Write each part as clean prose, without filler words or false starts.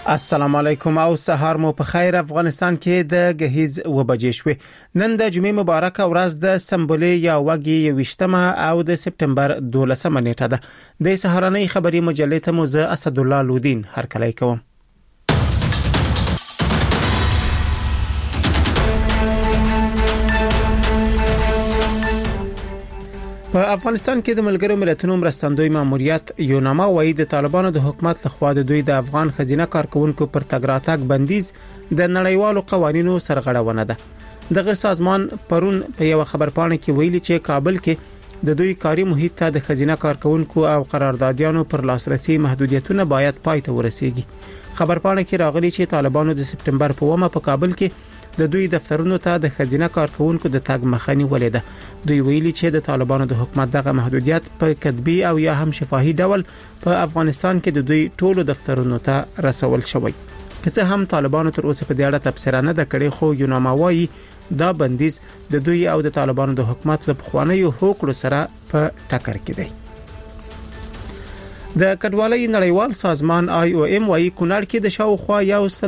السلام علیکم او سهار مو په خیر. افغانستان کې د غهیز وبجې شوې. نن د جمعې مبارکه ورځ د سمبولې یا وګي 28 او د سپټمبر 12 نیټه ده. د سهارنۍ خبري مجلې ته مو زه اسد الله لودین هرکلی کوم. په افغانستان کې د ملګرو ملتونو مرستندوی ماموریت یوناما وایي د طالبانو د حکومت لخوا د دوی د افغان خزینه کارکونکو پر تګ راتګ بندیز د نړیوالو قوانینو سرغړونه ده. دغه سازمان پرون په یو خبرپاڼه کې ویلي چې کابل کې د دوی کاري محیط ته د خزینه کارکونکو او قراردادیانو پر لاسرسي محدودیتونه باید پای ته ورسیږي. خبرپاڼه کې راغلي چې طالبانو د سپټمبر په 1 په کابل کې د دوی دفترونو ته د خزینه کارکونکو د تګ مخنی ولیده. دوی ویلي چې د طالبانو د حکومت دغه محدودیت په کتبي او یا هم شفاهي ډول په افغانستان کې د دوی ټولو دفترونو ته رسول شوی. که څه هم طالبانو تر اوسه په دې اړه تبصره نه ده کړې، خو یوناما وایي دا بندیز د دوی او د طالبانو د حکومت له پخوانیو هوکړو سره په ټکر کې دی. د کډوالۍ نړیوال سازمان IOM وايي کونړ کې د شاوخوا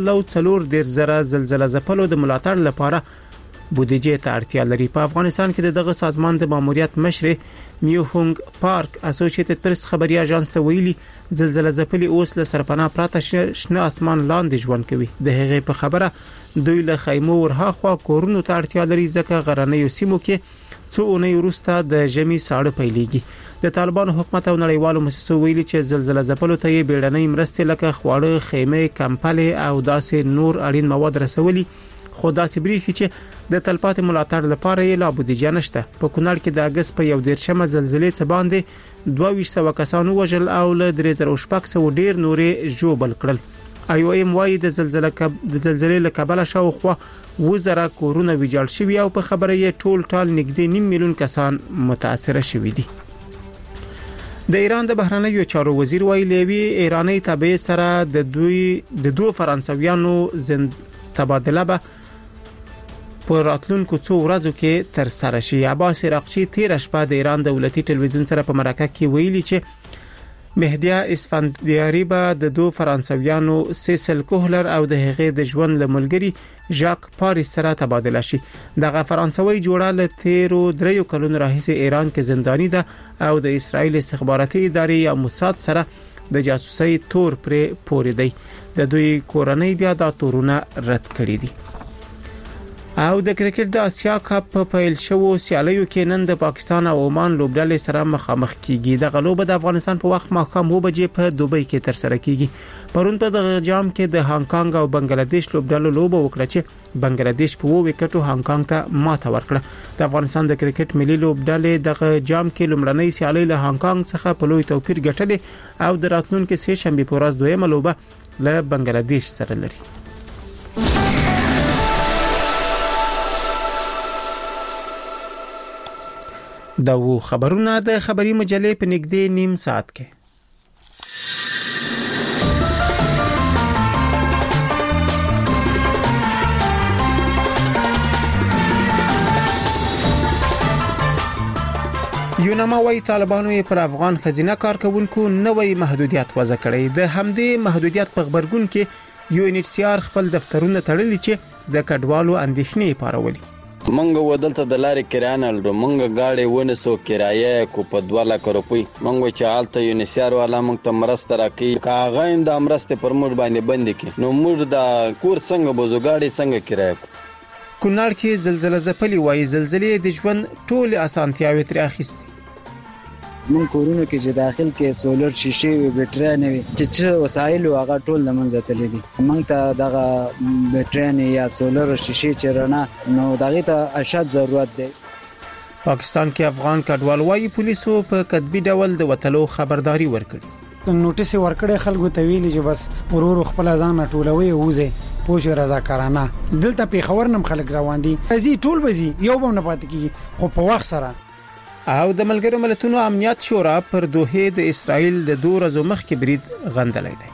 140 زلزلہ ځپلو د ملاتړ لپاره بودیجه ته اړتیا لري. په افغانستان کې دغه سازمان د ماموریت مشر میوهونګ پارک اسوسییټډ پریس خبري اژانس ته ویلي زلزلہ ځپلي اوس له سرپناه پراته شنه اسمان لاندې ژوند کوي. د هغې په خبره دوی له خیمو ورهاخوا کورونو ته اړتیا لري ځکه غرنیو سیمو کې څو اونۍ وروسته د ژمي ساړه پیلېږي. د طالبانو حکومت او نړیوالو مؤسسو ویلي چې زلزلہ ځپلو ته یې بیړنۍ مرستې لکه خواړه، خیمه، کمپلې او داسې نور اړین مواد رسولي، خو داسې بریښي چې د تلپاتې ملاتړ لپاره یې لا بودیجه نشته. په کونړ کې د اگست په 11 زلزلې څخه باندې 2200 کسانو وژل او له 3600 ډیر نورې ژوبل کړل. IOM وايي د زلزلې له کبله شاوخوا 1000 کورونه ویجاړ شوي او په خبره یې ټول نږدې 9 میلیون کسان متاثر شوي دي. د ایران د بهرنیو چارو وزیر ویلي لوی ایرانی تابع سره د دوه فرانسویانو تبادله به په راتلونکو څو ورځو کې تر سره شي. عباس عراقچی تیر شپه د ایران دولتي ټلویزیون سره په مرکه کې ویلي چې مهدیه اسفندیاری به د دوه فرانسویانو سیسل کوهلر او د هغې د ژوند لملګری ژاک پاریس سره تبادله شي. دغه فرانسوي جوړه له تیرو 3 کلونو راهیسې ایران کې زندانی ده او د اسرایل استخباراتي ادارې یا موساد سره د جاسوسي تور پر پورې دی. د دوی کورنۍ بیا دا تورونه رد کړی دي. او د کرکټ د اسیا کپ په پیل شوو سیالیو کې نن د پاکستان او عمان لوبډلې سره مخامخ کیږي. د غلوب د افغانستان په وخت ماښام 2 بجې په دوبۍ کې تر سره کیږي. پرون په دغه جام کې د هانګ کانګ او بنگلاديش لوبډلو لوب وکړه چې بنگلاديش په 2 وکټو هانګ کانګ ته ماته ورکړه. د افغانستان د کرکټ ملي لوبډلې دغه جام کې لومړنۍ سیالي له هانګ کانګ څخه په لوی توپیر ګټلې او د راتلونکو سه شنبه په ورځ دویمه لوبه له بنگلاديش سره لري. دا و خبرونه د خبري مجلې په نږدې نیم ساعت کې. یوناما وايي طالبانو یې پر افغان خزینه کارکونکو نوې محدودیت وضع کړې. د همدې محدودیت په خبرګون کې UNHCR خپل دفترونه تړلي چې د کډوالو اندېښنې پارولي. منګه ودلته د لارې کرانه لرو، منګه گاډي ونسو کرایه کو په 2 لک روپۍ، منګه چې حالت یونیسیار والا منګ ته مرسته راکې کاغه د مرسته پر موږ باندې بند کی. نو موږ د کور څنګه بوزو گاډي څنګه کرایه. کونړ کې زلزلہ ځپلي وایي زلزلې د ژوند ټول اسانتیاوي تر اخیستي. من کورونو کې چې داخل کې سولر شیشه او بیټری نه وي چې وسایل هغه ټول لمنځه تللي دي. موږ ته دغه بیټری یا سولر شیشه چرنه نو دغه ته اشد ضرورت دی. پاکستان کې افغان کډوال وايي پولیسو په کتبي ډول د وټلو خبرداري ورکړي. نوټیس ورکړی خلکو ته ویلي چې بس ورور خپل ځان ټولوي وځي پوښ رضاکارانه. دلته په خبر نم خلک روان دي ازي ټول بزي یو به نه پات کیږي خو په وخت سره. او د ملګرو ملتونو امنیت شورا پر دوحه د اسرائیل د 2 ورځو مخکې برید غندلای دی.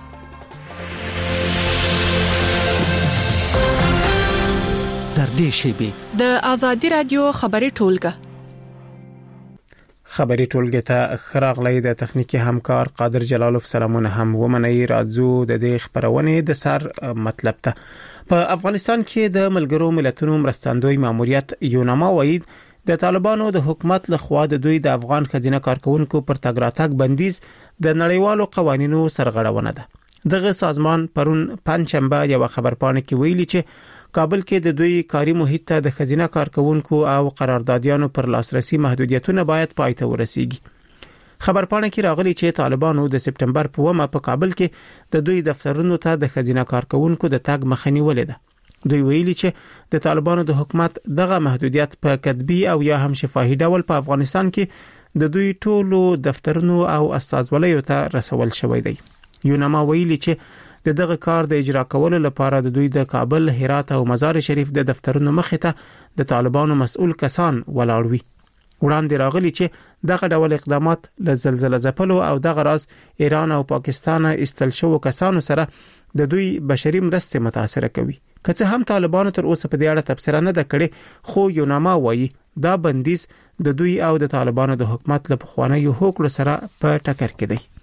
در دې شی به د ازادي رادیو خبري ټولګه خبري ټولګه ته خراغلی د تخنیکی همکار قادر جلالوف سلامونه هم ومني راځو د دې خبرونه د سر مطلب ته. په افغانستان کې د ملګرو ملتونو مرستندوی ماموریت یوناما وایي د طالبانو د حکومت لخوا د دوی د افغان خزینه کارکونکو پر تګ راتګ بندیز د نړیوالو قوانینو سرغړونه ده. دغه سازمان پرون پنځشنبه یو خبرپاڼه کې ویلي چې کابل کې د دوی کاري محیط ته د خزینه کارکونکو او قراردادیانو پر لاسرسي محدودیتونه باید پای ته ورسیږي. خبرپاڼه کې راغلي چې طالبانو د سپټمبر په 1 په کابل کې د دوی دفترونو ته د خزینه کارکونکو د تګ مخنیوي ولیده. دوی ویلي چې د طالبانو د حکومت دغه محدودیت په کتبي او یا هم شفاهي ډول په افغانستان کې د دوی ټولو دفترونو او استازولیو ته رسول شوی دی. یوناما ویلي چې دغه کار د اجرا کولو لپاره د دوی د کابل، هرات او مزار شریف د دفترونو مخې ته د طالبانو مسؤل کسان ولاړ وي. وړاندې راغلي چې دغه ډول اقدامات له زلزلې ځپلو او دغه راز ایران او پاکستان استل شو کسانو سره د دوی بشري مرستې متاثر کوي. که څه هم طالبانو تر اوسه په دې اړه تبصره نه ده کړې، خو یوناما وایي دا بندیز د دوی او د طالبانو د حکومت له پخوانیو هوکړو سره په ټکر کې دی.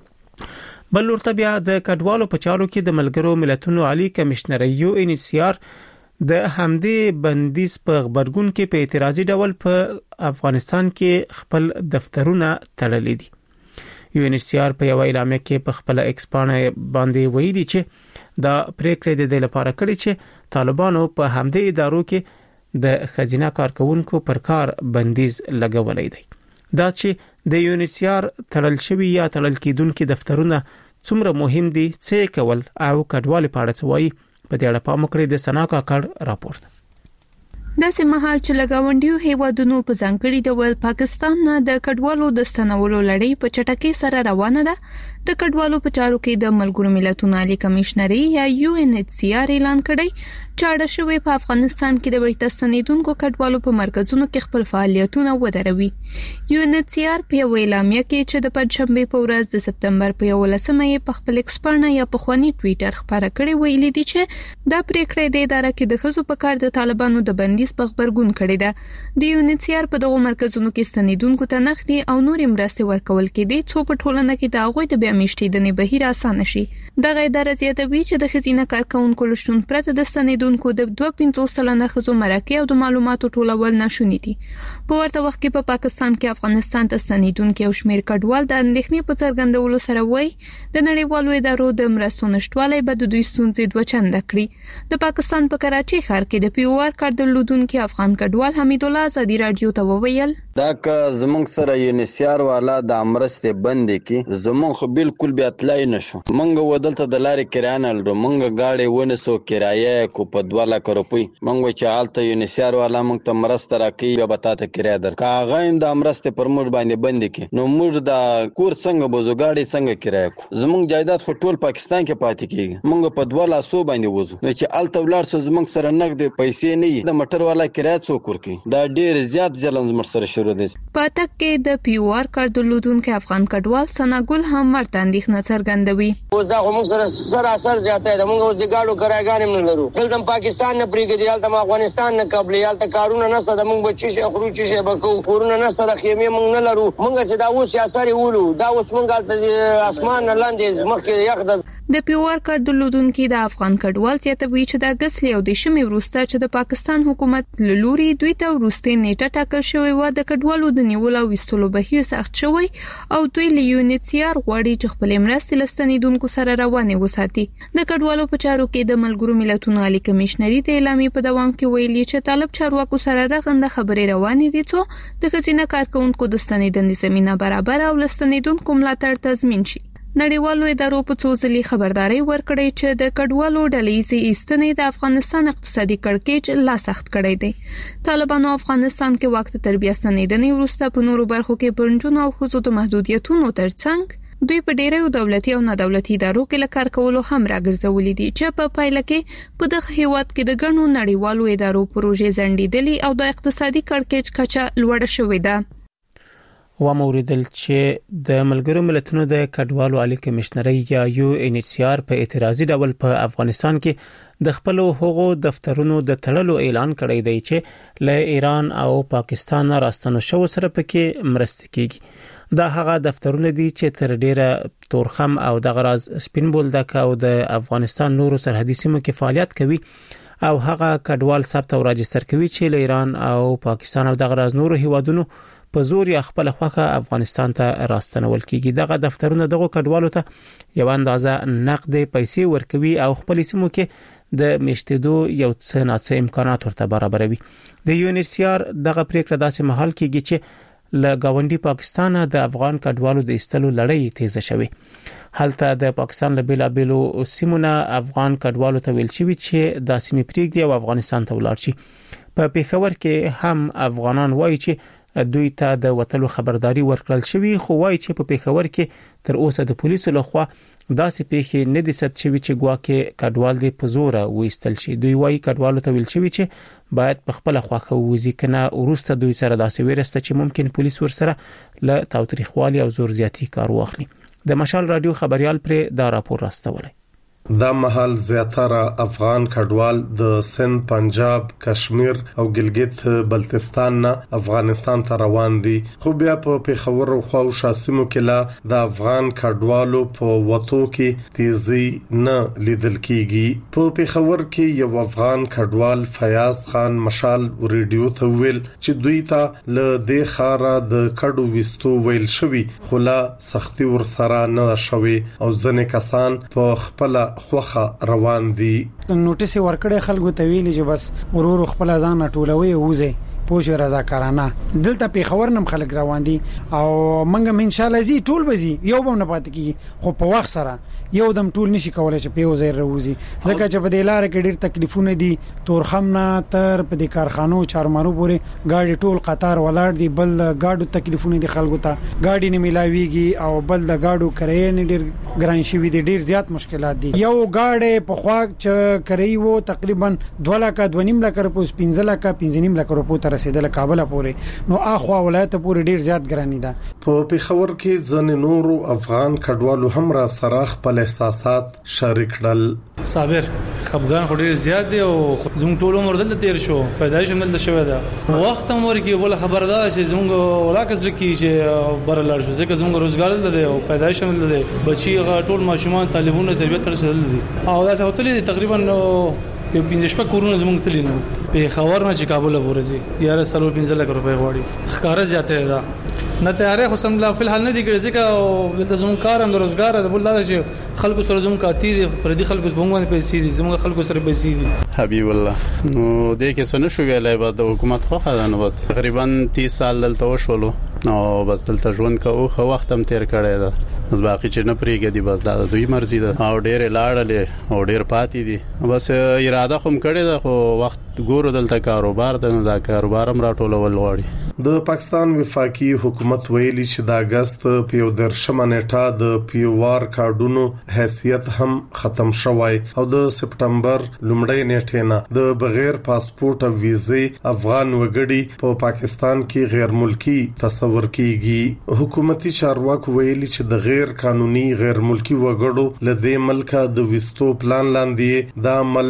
بل ورته بیا د کډوالو په چارو کې د ملګرو ملتونو عالی کمشنر UNHCR د همدې بندیز په خبرګون کې په اعتراضي ډول په افغانستان کې خپل دفترونه تړلي دي. UNHCR په یو اعلامیه کې په خپل ایکس باندې ویلي چې دا پریکړه د دې لپاره کړې چې طالبانو په همدې ادارو کې د خزینه کارکونکو پر کار بندیز لګولای دی. دا چې د UNHCR تړل شوی یا تړل کېدونکو دفترونه څومره مهم دي څه کول او کډوال په اړه څه وایي په دې اړه پام وکړئ. د سنا کاکړ راپورټ. داسې مهال چې لګاونډیو هیوادونو په ځانګړي ډول پاکستان نه د کډوالو د ستنولو لړۍ په چټکۍ سره روانه ده، د کډوالو په چارو کې د ملګرو ملتونو عالی کمشنري یا UNHCR اعلان کړی چې اړه شوی په افغانستان کې د بیرته ستنیدونکو کډوالو په مرکزونو کې خپل فعالیتونه ودروي. UNHCR په یو اعلامیه کې چې د پنځشنبه په ورځ د سپتمبر په 11مه په خپل ایکس باندې یا په خواني ټوئیټر خبره کړې ویلي دي چې دا پریکړه د ادارې کې د خزو په کار د طالبانو د بندیز په خبرګون کړی ده. د UNHCR په دغه مرکزونو کې ستنیدونکو ته نغدي او نورې مرستې ورکول کېدي څو په ټولنه کې د هغوی د بیا میشتېدنې بهیر اسانه شي. دغه ادارې زیاتوي چې د خزینه کارکونکو لشتون پرته د ستنیدونکو د 2.5 سلنه خزو مرکه او د معلوماتو ټولول ناشونی دي. په ورته وخت کې په پاکستان کې افغانستان ته ستنیدونکو او شمیر کډوال د اندېښنې په څرګندولو سره وایي د نړیوالو ادارو د مرستو نشټوالی به د دوی ستونزې دوه چنده کړي. د پاکستان په کراچي ښار کې د POR کار درلودونکو افغان کډوال حمید الله ازادي رادیو ته وویل دا که زمونږ سره UNHCR والا د امرستې بندې کې زمونږ خو بالکل بیا تلای نشو. مونږ ودلته د لارې کرایه لرو، مونږ گاډي ونسو کرایه کو په 2 لک روپۍ. مونږ چې حالت UNHCR والا مونږ ته مرسته راکړي یا به تاسو کرایه در کا غایم د امرستې پر موږ باندې بندې کې نو موږ د کور څنګه بوزو گاډي څنګه کرایه کو. زمونږ جایداد خو ټول پاکستان کې پاتې کیږي، مونږ په 2 لاسو باندې وځو نو چې الته ولر سو زمونږ سره نقد پیسې نه د موټر والا کرایه څوک ورکي. دا ډیر زیات ځلند مر سره شروع دي. په تک کې د POR کار درلودونکو افغان کډوال سناګل هم ورته اندېښنه څرګندوي. اوس دا موږ سره اثر زیاته ده، موږ اوس د گاډو کرایګانې نه لرو، دلته پاکستان نه پریږدي، دلته افغانستان نه قبلي، دلته کارونه نه ستاسو موږ بچی شي خرو چی شي بکو کورونه نه سره خیمه موږ نه لرو. موږ چې دا اوس اثر وولو دا اوس موږ د اسمان لاندې مخکې یخ ده. د POR کار درلودونکو د افغان کډوال زیاتوي چې د اگست له 10 وروسته چې د پاکستان حکومت لوري دوی ته وروسته نیټه ټاکل شوې و د کډوالو د نیولو او وستلو بهیر سخت شوی او دوی له UNHCR غواړي چې خپل مرستې لستنیدونکو سره روانه وساتي. د کډوالو په چارو کې د ملګرو ملتونو عالی کمشنري د اعلامیې په دوام کې ویلي چې طالب چارواکو سره رغنده خبرې روانې دي څو د خزینه کارکونکو د ستنیدنې زمينه برابر او لستنیدونکو ملاتړ تضمین شي. نړیوالو ادارو په څو ځلې خبرداري ورکړې چې د کډوالو ډلې ایستنې د افغانستان اقتصادي کړکېچ لا سخت کړی دی. طالبانو افغانستان کې وخت تربیه ستنیدنې وروسته په نورو برخو کې پرنجونو او خزو د محدودیتونو ترڅنګ دوی په ډیرو دولتي او نه دولتي ادارو کې لکار کولو هم راګرځولې دي چې په پایله کې په دغه هیواد کې د ګڼو نړیوالو ادارو پروژې ځنډېدلې او د اقتصادي کړکېچ کچه لوړه شوې ده. و موریدل چې د ملګرو ملتونو د کډوالو عالی کمشنري یا UNHCR په اعتراضي ډول په افغانستان کې د خپل حقوقو دفترونو د تړلو اعلان کړی دی چې له ایران او پاکستان راستنو شو سره پکې مرسته کیږي دا هغه دفترونه دي چې تر ډیره تورخم او د غراز سپین بولدک او د افغانستان نورو سرحدي سیمو کې فعالیت کوي او هغه کډوال ثبت او راجستر کوي چې له ایران او پاکستان او د غراز نورو هیوادونو په زور یا خپل خوخه افغانستان ته راستنول کیږي دغه دفترونه دغه کډوالو ته یو اندازه نقد پیسې ورکوي او خپل سیمو کې د میشتېدو یو څه ناڅه امکانات ورته برابروي د UNHCR دغه پریکړه داسې مهال کېږي چې له گاونډي پاکستان د افغان کډوالو د استلو لړۍ تیزه شوه هلته د پاکستان له بیلابیلو سیمونه افغان کډوالو ته ویل شوی چې د سیمې پریږدي او افغانستان ته ولاړ شي په پیښور کې هم افغانان وایي چې دوی ته د وټلو خبرداري ورکړل شوی خو وایي چې په پیښور کې تر اوسه د پولیسو لخوا داسې پیښې نه دي ثبت شوی چې ګواکې کډوال دی په زور وېستل شي دوی وایي کډوالو ته ویل شوی چې باید په خپل خواخه وځي کنه ورسته دوی سره داسې ورسته چې ممکن پولیس ورسره له تاوتریخوالي او زور زیاتی کار واخلي د مشال رادیو خبريال پر دا راپور راستولی دا محل زیاتره افغان کډوال د سند پنجاب کشمیر او ګلګت بلتستان نه افغانستان ته روان دي خو بیا په پیښور او خو شاسمو کې لا د افغان کډوالو په وټو کې تیزی نه لیدل کیږي په پیښور کې یو افغان کډوال فیاض خان مشال ریډیو ته ویل چې دوی ته له دې خاره د کډو وستو ویل شوی خو لا سختي ور سره نه شوي او ځنې کسان په خپل خوخه روان دي نوټیس ورکړې خلکو ته ویلي چې بس ورور خپل ځان ټولوي وځي پوښ رضاکارانه دلته په خبر نم خلک روان دي او منګم ان شاء الله زی ټول بزي یو به نه پات کی خو په وخت سره یو دم ټول نشي کولای چې په وزیر روزي ځکه چې په دې لار کې ډېر تکلیفونه دي تورخم نه تر په دې کارخانو چارمارو پورې گاډي ټول قطار ولاړ دي بل گاډو تکلیفونه دي خلکو ته گاډي نه ملاويږي او بل د گاډو کرایې نه ډېر ګران شي دي ډېر زیات مشکلات دي یو گاډي په خوا چې کرایي وو تقریبا 2 لک 2.5 لک روپیه 15 لک 15 لک روپیه رسیدل کابل پورې نو اخوا ولایت پورې ډیر زیات ګرانی ده په پیښور کې ځن نورو افغان کډوالو هم را سره خپل احساسات شریک کړل صابر خپګان خو ډیر زیات دی او زموږ ټول عمر دلته تیر شو پیدایش هم دلته شوی ده وخت هم ورکی ول خبردار چې زموږ ولاکس رکی چې برلار شو ځکه زموږ روزګار دلته او پیدایش هم دلته بچي ټول ماشومان طالبونه تربیت ترسل دي او دا څه هوتلې تقریبا یو 15 کورونه زموږ تلینو په خبر نه چې کابل ورځي یاره سلو 15 لک روپے غواړي ښکارا زیاته ده نه تیارې خو سم لا په حال نه دي کړي ځکه دلته زموږ کار هم د روزګار د بل دا چې خلکو سره زموږ کاتی دي پر دې خلکو زموږ پیسې دي زموږ خلکو سره پیسې دي حبیب الله نو دې کې څه نشو ویلای بعد د حکومت خو خدانه بس تقریبا 30 سال دلته وشولو نو بس دلته ژوند کوو خو وخت هم تیر کړی دا بس باقي چې نه پریږدي بس دا دوی مرزي ده او ډېر لاړلې او ډېر پاتې دي بس اراده هم کړې ده خو وخت ګورو دلته کاروبار ده دا کاروبار هم راټولول غواړي د پاکستان وفاقي حکومت ویلي چې د اگست په 13 نیټه د پیوار کارډونو حیثیت هم ختم شوی او د سپټمبر لومړۍ نیټه نه د بغیر پاسپورت او ویزې افغان وګړي په پاکستان کې غیر ملکی تصور کیږي حکومتي چارواکو ویلي چې د غیر قانوني غیر ملکی وګړو لدې ملک د وستو پلان لاندې د عمل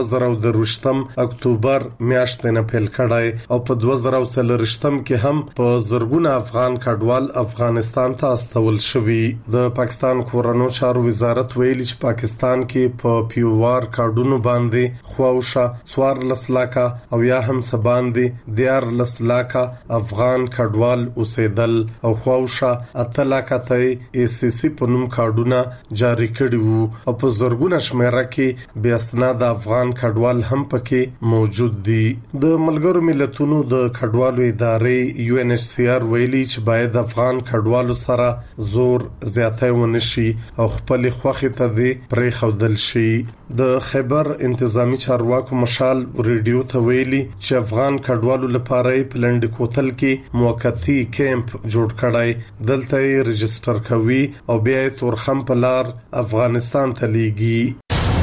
2023 اکتوبر میاشتې نه پیل کړای او په 2023 کې هم په زرګونه افغان کډوال افغانستان ته استول شوی د پاکستان کورونو چارو وزارت ویلي چې پاکستان کې په پیوار کارډونو باندې خواوشه 14 لکه او یا هم سباندې 14 لکه افغان کډوال اوسېدل او خواوشه 8 لکه ته ACC په نوم کارډونه جاری کړي وو او په زرګونه شمیره کې بیا اسناد افغان کډوال هم پکې موجود دي د ملګرو ملتونو د کډوالو ادارې UNHCR ویلي چې باید افغان کډوالو سره زور زیاته ونشي او خپل خوخه ته دي پرې خودل شي د خیبر انتظامی چارواکو مشال ریډیو ته ویلي چې افغان کډوالو لپاره پلند کوتل کې موقتی کیمپ جوړ کړای دلته ريجستر کوي او بیا تورخم په لار افغانستان ته لیږي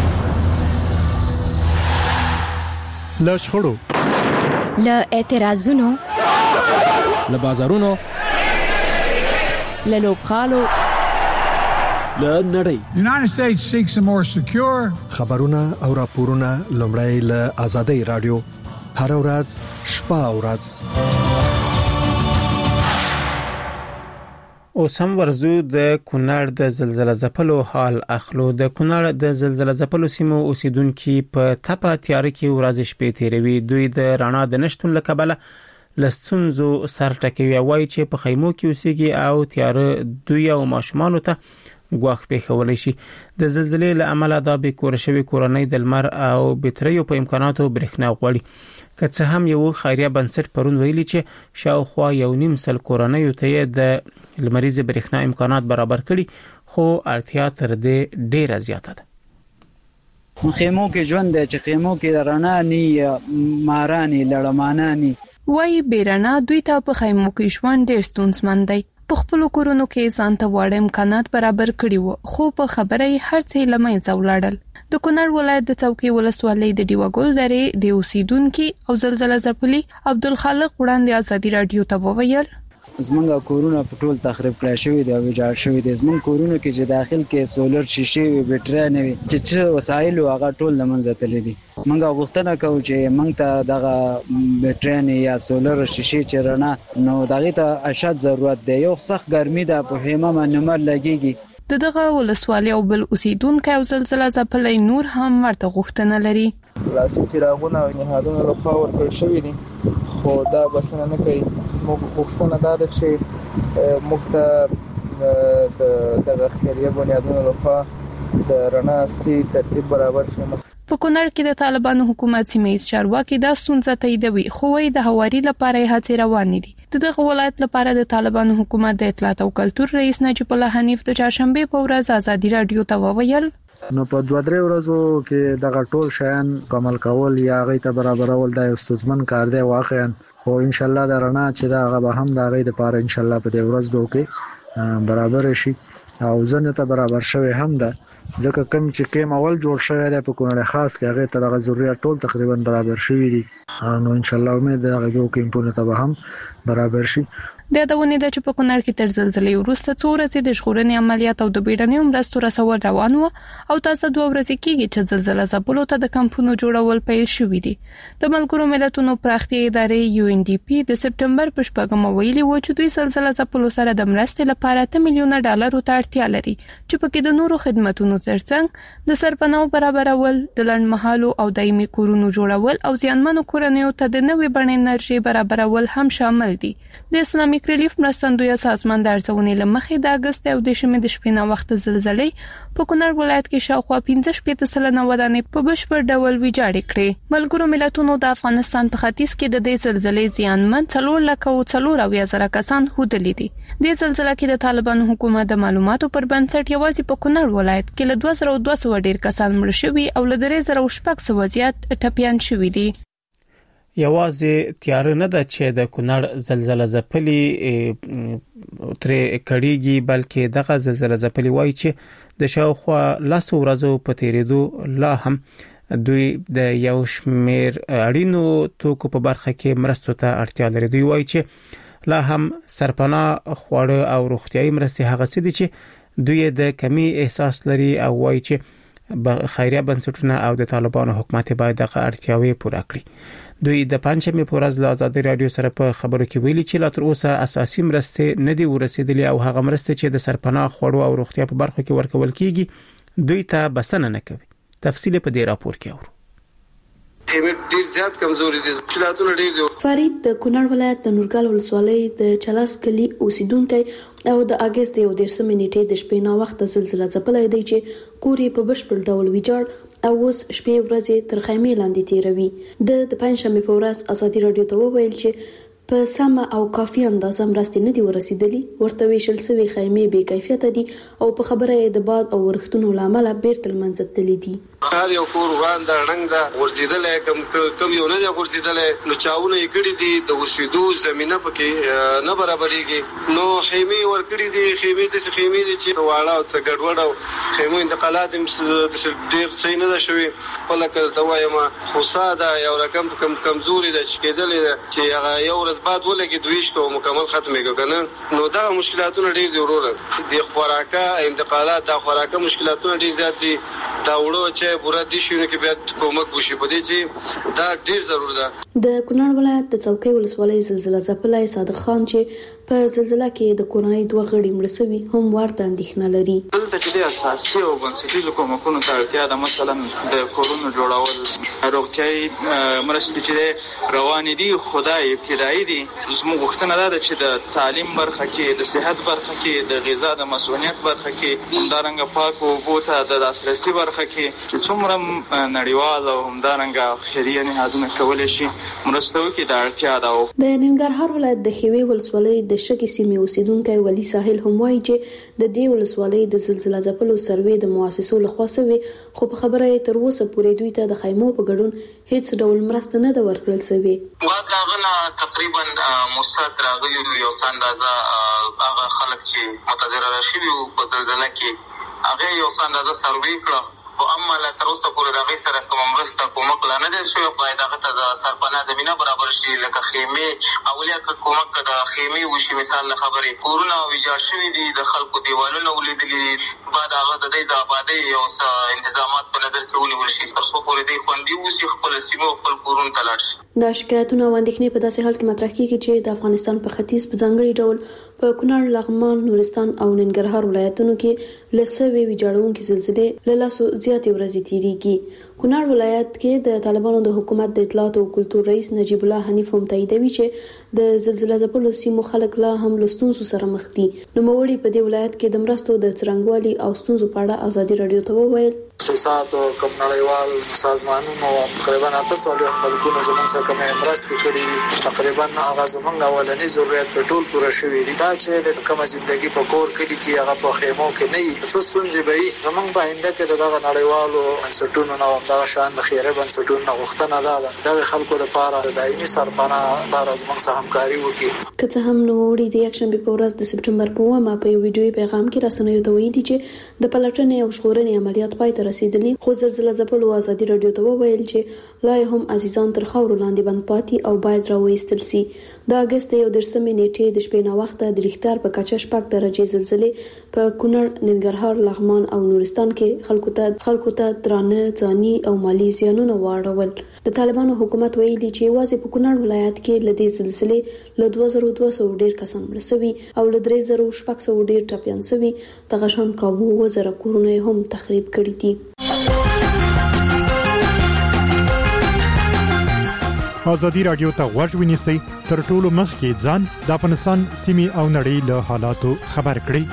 لا شخړو لا اعتراضونو له بازارونو للوبخالو لنړۍ. United States seeks a more secure خبرونه او راپورونه لومړی له آزادۍ رادیو هر ورځ شپه او ورځ. اوس هم ورزو د کونړ د زلزلې ځپلو حال اخلو. د کونړ د زلزلې ځپلو سیمو اوسیدونکو په تپه تیار کې ورځ شپې تیروي. دوی د رڼا د نشټون لکبله لستونزو سر ټکوي. وایي چې په خیمو کې اوسېږي او تیار دوی او ماشومان ته ګواښ پیښولای شي. د زلزلې له امله د به کور شوی کورنۍ د لمر او بټریو په امکاناتو برېښنا غوړي. که څه هم یو خیریه بنسټ پرون ویلي چې شاوخوا 1.5 سل کورنۍ ته د لمریز برېښنا امکانات برابر کړي، خو اړتیا تر دې ډیره زیاته ده. خیمو کې ژوند دی چې خیمو کې رڼا ني مارانی لړمانانی وای بیرنا دوی ته په خیمو کې ژوند ډیر ستونزمن دی. په خپل کورونو کې ځان ته وړ امکانات برابر کړي وو، خو په خبره هر څه لمې ځولاړل. د کونړ ولایت د څوکۍ ولسوالۍ د دیوګل درې د اوسیدونکو او زلزلې ځپلي عبدالخالق وړاندې ازادي رادیو ته وویل زمونږ کورونه په ټول تخریب کړای شوی دی او ویجاړ شوی دی. زمونږ کورونه کې چې داخل کې سولر شیشه وي بټری نه وي چې وسایل هغه ټول لمنځه تللي دي. موږ غوښتنه کوو چې موږ ته دغه بټری نه یا سولر شیشه چې رڼا نو دغه ته اشد ضرورت دی. یو سخت ګرمي ده په خیمه باندې مر لګيږي. دغه ولسوالۍ او بل اوسیدونکو او زلزلې ځپلې نور هم ورته غوښتنه لري. لاسي چراغونه او نهادونه له خوا ورکړل شوی دي، خو دا بسنه نه کوي. موږ غوښتنه دا ده چې موږ ته د خیریه بنیادونو له خوا د رڼا اصلي ترتیب برابر شي. په کونړ کې د طالبانو حکومت سیمه چارواکي د ستونزې تاییدوي، خو وايي د هواري لپاره هڅې روانې دي. دغه ولایت لپاره د طالبانو حکومت د اطلاعات او کلتور رئیس نجیب الله حنیف د چهارشنبه په ورځ ازادي رادیو ته وویل نو په 2-3 ورځو کې دغه ټول شیان عمل کول یا غي ته برابرول د استثمن کار دی واقعا. خو ان شاء الله د رڼا چې دا غو هم د غي لپاره ان شاء الله په دې ورځ دوه کې برابر شي او ځنه ته برابر شوی هم ده. ځکه کوم چې کېم اول جوړ شوی دی په کونړ خاص کې هغه ته د ضرورت ټول تقریبا برابر شوی دي. نو ان شاء الله امید ده هغه کېمپونه ته هم برابر شي. د دونه د چې په کونړ کې تر زلزلې وروسته 2 ورځې د ژغورنې عملیات او د بیړنیو مرستو رسول روان و او تاسو 2 ورځې کېږي چې زلزلې ځپلو ته د کمپونو جوړول پیل شوې دي. د ملګرو ملتونو پراختیا ادارې UNDP د سپټمبر په 4 ویلي و چې دوی زلزلې ځپلو سره د مرستې لپاره $8 میلیون ته اړتیا لري چې پکې د نورو خدماتو ترڅنګ د سرپناه برابرول، د لړمحالو او دایمي کورونو جوړول او ځانمنو کورنیو ته د نوې بڼې انرژي برابرول هم شامل دي. د اسلامي ریلیف مرستندوی سازمان د ارزونې لمخې د اگست او د شمې د شپې نه وخت زلزلې په کونړ ولایت کې شاوخوا 15% ودانې په بشپړ ډول ویجاړې کړې. ملګرو ملتونو د افغانستان په ختیځ کې د دې زلزلې زیانمن 4,400,000 کسان هودلې دي. د زلزلې کې د طالبانو حکومت د معلوماتو پر بنسټ یوازې په کونړ ولایت کې له 2200 ډیر کسان مړ شوي او له 3000 زیات ټپيان شوي دي. یوازې تیار نه ده چې د کونړ زلزلې ځپلي تر کړيږي، بلکې دغه زلزلې ځپلي وایي چې د شاوخوا 10 ورځو په تیریدو لا هم دوی د یو شمیر اړینو توکو په برخه کې مرستو ته اړتیا لري. دوی وایي چې لا هم سرپناه خواړه او روغتيایي مرستې هغه څه دي چې دوی د کمی احساس لري او وایي چې خیریه بنسټونه او د طالبانو حکومت باید دغه اړتیاوې پوره کړي. دوی د پنځمې په ورځ له ازادي رادیو سره په خبرو کې ویلي چې لا تر اوسه اساسي مرستې نه دي ورسېدلې او هغه مرستې چې د سرپناه خواړو او روغتیا په برخه کې ورکول کیږي دوی ته بسنه نه کوي. تفصیل په دې راپور کې اورو. ډیر زیات کمزوري دي، مشکلاتونه ډیر دي. فرید د کونړ ولایت د نورګل ولسوالۍ د چلاس کلی اوسیدونکو او د اگست 13 نیټې د شپې نا وخت زلزلې ځپلې دی چې کورې په بشپړ ډول ویجاړ او اوس شپې ورځې تر خیمې لاندې تیروي. د پنځمې په ورځ ازادي رادیو ته وویل چې په سمه او کافي اندازه مرستې نه دي ورسېدلې، ورته ویشل سوي خیمې بې کیفیت دي او په خبره د باد او ورښتونو لامل بیرته منځ تللې دي. هر یو کور وړاندې رنګ دا ورزيدل کم یو نه دی ورزيدل نو چاونه یې کړی دي د وسیدو زمينه پکې نه برابرېږي نو خیمه ور کړی دي خیمه د خیمه دي چې واړه او څه ګډوډ او خیمه انتقالات ډېر صحیح نه ده شوی ولکه توایم خصاده یو رقم کمزوري ده چې کېدلې چې هغه یو ورځ بعد ولګي دویش کو مکمل ختمه کنه نو دا مشکلاتونه ډېر دي وروره د خوراکه انتقالات د خوراکه مشکلاتونه ډېر زیات دي دا وړو چې بورا دي شونه کې بیا کومک وشي په دې چې دا ډېر ضرور ده د کونړ ولایت د څوکۍ ولسوالۍ زلزلہ ځپلای صادق خان چې په زلزلہ کې د کورنۍ دوه غړي مړ شوي هم ورته اندېښنه لري دلته چې د اساسي او بنسټیزو کومکونو ته اړتیا ده مثلا د کورونو جوړول روغتیاي مرستې چې روانې دي خدای ابتدایي دي زموږ غوښتنه ده چې د تعلیم برخه کې د صحت برخه کې د غذا د مسؤلیت برخه کې همدارنګ پاک او بوته د داسرسي برخه کې چې څومره نړیوال او همدارنګ خیریه نهادونه کولای شي مرسته وکړي د اړتیا ده د ننګرهار ولایت د خیوي ولسوالۍ د شګې سیمې اوسیدونکو ولی ساحل هم وایي چې د دې ولسوالۍ د زلزلہ ځپلو سروې د مؤسسو لخوا شوی خو په خبره تر اوسه پورې دوی ته د خیمو په ګډون هیڅ ډول مرسته نه ده ورکړل شوی واغله تقریبا مستند راغلی یو اندازه هغه خلک چې متضرر شوي په زلزلہ کې هغه یو اندازه سروې کړه او اما لا تر اوسه پورې راغی سره کوم مرسته کومک لا نه دی شوی باید هغه ته د سرپناه زمينه برابر شي لکه خیمه اولیا کومک د خیمه وشي مثال خبرې کورونه ویجاړ شوي دي د خلکو دیوالونه ولیدلي بعد هغه د دې د آبادی یو تنظیمات په نظر کې ونیول شي تر څو پورې د خوندي وسی خپل سیمه خپل کورونه تلاش دا شکایتونه واندېښنې په داسې حال کې مطرح کیږي چې د افغانستان په ختیځ په ځانګړي ډول په کونړ لغمان نورستان او ننګرهار ولایتونو کې لسوي ویجاړونکو زلزلې له لاسو زیاتې ورځې تیریږي کونړ ولایت کې د طالبانو د حکومت د اطلاعات او کلتور رئیس نجیب الله حنیف هم تاییدوي چې د زلزلہ ځپلو سیمو خلک لا هم لستونزو سره مخ دي نو موري په دې ولایت کې د مرستو د څرنګوالي او ستونزو په اړه ازادي رادیو ته وویل سیاست او کوم نړیوال سازمانونو تقریبا 800 ملکونو زموږ سره کوم مرستې کړې تقریبا هغه زموږ اولنی ضرورت په ټول پوره شوې دي دا چې د کوم ژوندۍ په کور کې چې هغه په خیمو کې نه وي څه ستونزې به وي زموږ په آینده کې دغه نړیوالو بنسټونو نو دا شان د خیره بنسټونو غوښتنه ده د خلکو لپاره د دایمي سرپناه لپاره زموږ سره همکاري وکړي که څه هم نو وړي د یک شنبه په ورځ د سپټمبر په 1 په یو ویډیو پیغام کې رسنیو ته ویلي چې د پلټنې او ژغورنې عملیات پای ته رسیدلي خو زلزلہ ځپلو ازادي رادیو ته وویل چې لا هم عزیزان تر خاورو لاندې بند پاتې او باید راوېستل شي د اگست 11 نیټې د شپې نه وخت د ریختار په کچه شپږ درجه زلزلې په کونړ ننګرهار لغمان او نورستان کې خلکو ته درانه ځاني او مالی زیانونه واړول د طالبانو حکومت ویلي چې واځي په کونړ ولایت کې لدې زلزلې له 2200 ډیر کسان مړ شوي او له 3600 ډیر ټپيان شوي دغه شان کابو وزره کورونه هم تخریب کړي دي ازادي رادیو ته غوږ ونیسئ تر ټولو مخکې ځان د افغانستان سیمې او نړۍ له حالاتو خبر کړئ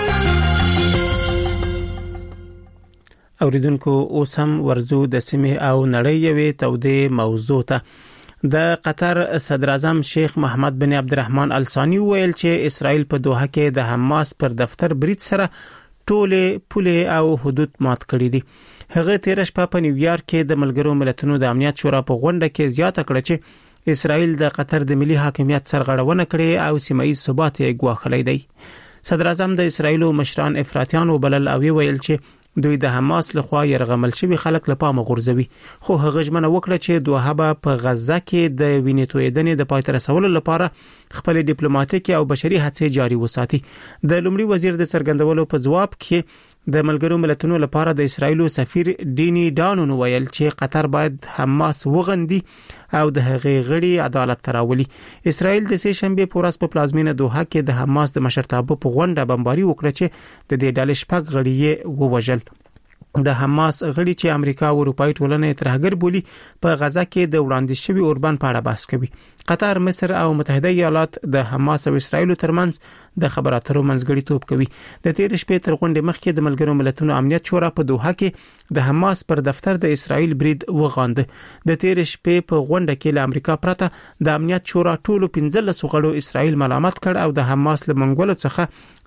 اوریدونکو اوس هم ورزو د سیمې او نړۍ یوې تودې موضوع ته د قطر صدر اعظم شیخ محمد بن عبدالرحمن ال ثانی ویل چې اسرائیل په دوحه کې د حماس پر دفتر برید سره ټوله پوله او حدود مات کړی دي هغه تیر شپه په نیویارک کې د ملګرو ملتونو د امنیت شورا په غونډه کې زیاته کړه چې اسرائیل د قطر د ملي حاکمیت سرغړونه کړې او سیمه ییز ثبات یې ګواښلی دی صدر اعظم د اسرائیل مشران افراطیان وبلل او ویل چې دوی د حماس لخوا يرغمل شوی خلک له پامه غورځوي خو هغه ژمنه وکړه چې دوحه په غزه کې د وینې تویدنې د پای ته رسولو لپاره خپل ډیپلوماټیک او بشري هڅې جاري وساتي د لومړي وزیر د څرګندولو په جواب کې د ملګرو ملتونو لپاره د اسرائیل سفیر ډینی ډانون ویل چې قطر باید حماس وغندي او د هغې غړي عدالت تراولي اسرائیل د سه شنبه په ورځ په پلازمینه دوحه کې د حماس د مشرتابه په غونډه بمباري وکړه چې د دې ډلې شپږ غړي ووژل د حماس غړي چې امریکا او اروپאי ټولنه ترهګر بولی په غزه کې د وړاندې شوی اوربان په اړه بحث کوي قطر مصر او متحده ایالات د حماس او اسرائیل ترمنځ د خبراتو منځګړیتوب کوي د تیر شپې تر غونډې مخکې د ملګرو ملتونو امنیت شورا په دوحه کې د حماس پر دفتر د اسرائیل برید وغاند د تیر شپې په غونډه کې له امریکا پرته د امنیت شورا ټولو 15 غړو اسرائیل ملامت کړ او د حماس له منګولو څخه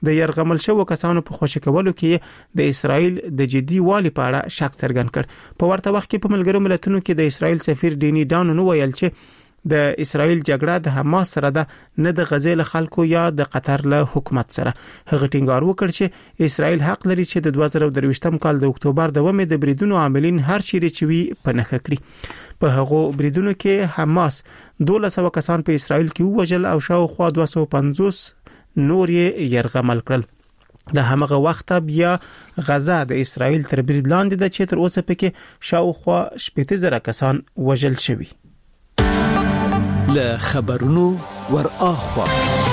د يرغمل شوو کسانو په خوشی کولو کې د اسرائیل د جدي والي په اړه شک څرګند کړ. په ورته وخت کې په ملګرو ملتونو کې د اسرائیل سفیر ډینی ډانو ویل چې د اسرائیل جګړه د حماس سره ده، نه د غزې له خلکو یا د قطر له حکومت سره. هغه ټینګار وکړ چې اسرائیل حق لري چې د 2023م کال د اکتوبر د 1 د بریدونو عاملین هر چیرې چوي په نخښه کړي. په هغه بریدونو کې حماس 1200 کسان په اسرائیل کې وژل او شاوخوا 250 نور یې يرغمل کړل. له همغه وخت بیا غزه د اسرائیل تر برید لاندې ده چې تر اوسه پکې شاوخوا 18000 کسان وژل شوي. له خبرونو ور اخوا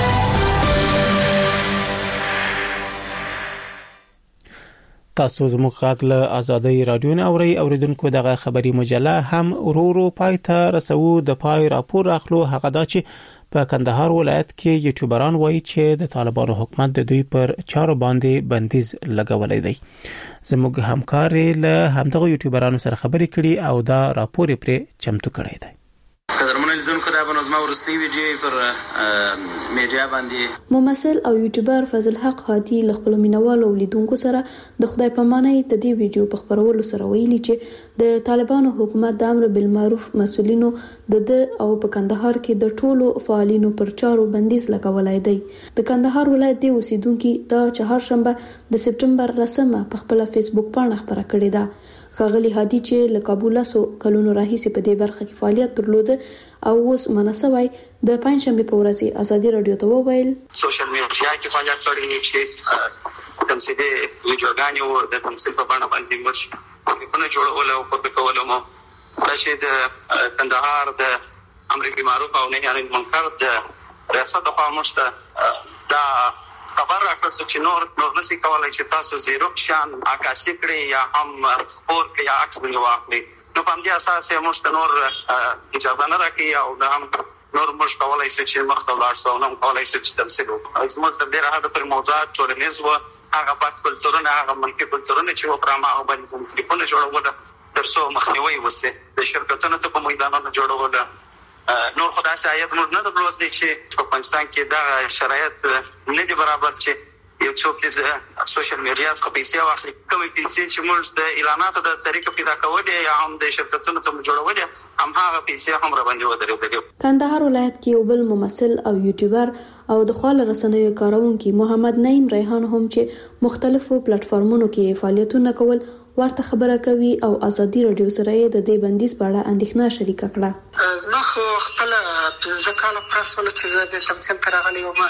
تاسو زموږ غږ له آزادۍ رادیو نه اوریدونکو دغه خبري مجله هم ورورو پایته رسو. د پای راپور اخلو هغه دا چې په کندهار ولایت کې یوټیوبران وایي چې د طالبانو حکومت د دوی پر چارو باندې بندیز لګولې دی. زموږ همکار له همدغه یوټیوبرانو سره خبرې کړي او دا راپور پرې چمتو کړی دی. قدرمن لیدونکو دا بنظمه ورستي ویډیو پر میډیا باندې ممثل او یوټیوبر فضل حق هادي له خپل مینوالو لیدونکو سره د خدای په معنی د دې ویډیو په خبرولو سره ویلي چې د طالبانو حکومت د امر بالمعروف مسولینو د او په کندهار کې د ټولو فعالینو پر چارو بندیز لګولای دی. د کندهار ولایت د اوسیدونکو د چهارشنبه د سپټمبر 10 په خپل فیسبوک باندې خبره کړې ده. خغلی هادي چې له کابل سو کلونو راهیسې په دې برخه کې فعالیت درلوده او اوس مناسبای د پنځشنبه په ورځ ازادي رادیو ته وویل سوشل میډیا کې فعالیت کړی چې تمثيلي ویډیوګانې او د تمثيل په بڼه باندې مرشي په جوړولو او په کولو مو چې د کندهار د امر بالمعروف او نهي عن المنکر د ریاست په مشته دا خبر راکړ چې نور نسی کولای چې تاسو زیرو شان عکاسي کړی یا هم خبر کې یا عکس واخلي. نو په دې اساس یې موږ نور اجازه نه راکړي او دا هم نور موږ کولای شو چې مخته لاړ شو نو کولای شو چې تمثيل وکړو. زموږ د ډیره هغه پر موضوعات ټولنیز و هغه پات کلتورونه هغه ملکي کلتورونه چې و پرما او باندې ټلیفون جوړول ترڅو مخنیوي وسه د شرکتونو ته په میدانونو جوړول. نور خدای سایت موږ نه درلود چې په افغانستان کې دا شرایط نه دي برابر چې یو څوک د سوشل میډیا څخه پیسې واخلي. کومې پیسې چې موږ د اعلاناتو د طریقې پیدا کولې یا هم د شرکتونو ته جوړولې هم هغه پیسې هم را باندې ودرېدلې. کندهار ولایت کې یو بل ممثل او یوټیوبر او د خپل رسنیو کارونکي محمد نعیم ریحان هم چې مختلفو پلیټ فارمونو کې فعالیتونه کول ورته خبره کوي او آزادي رادیو سره د دې بندیز په اړه اندېښنه شریکه کړه. زما خو خپل 15 کاله پرسول چې زه د تمثيل ترغلي وم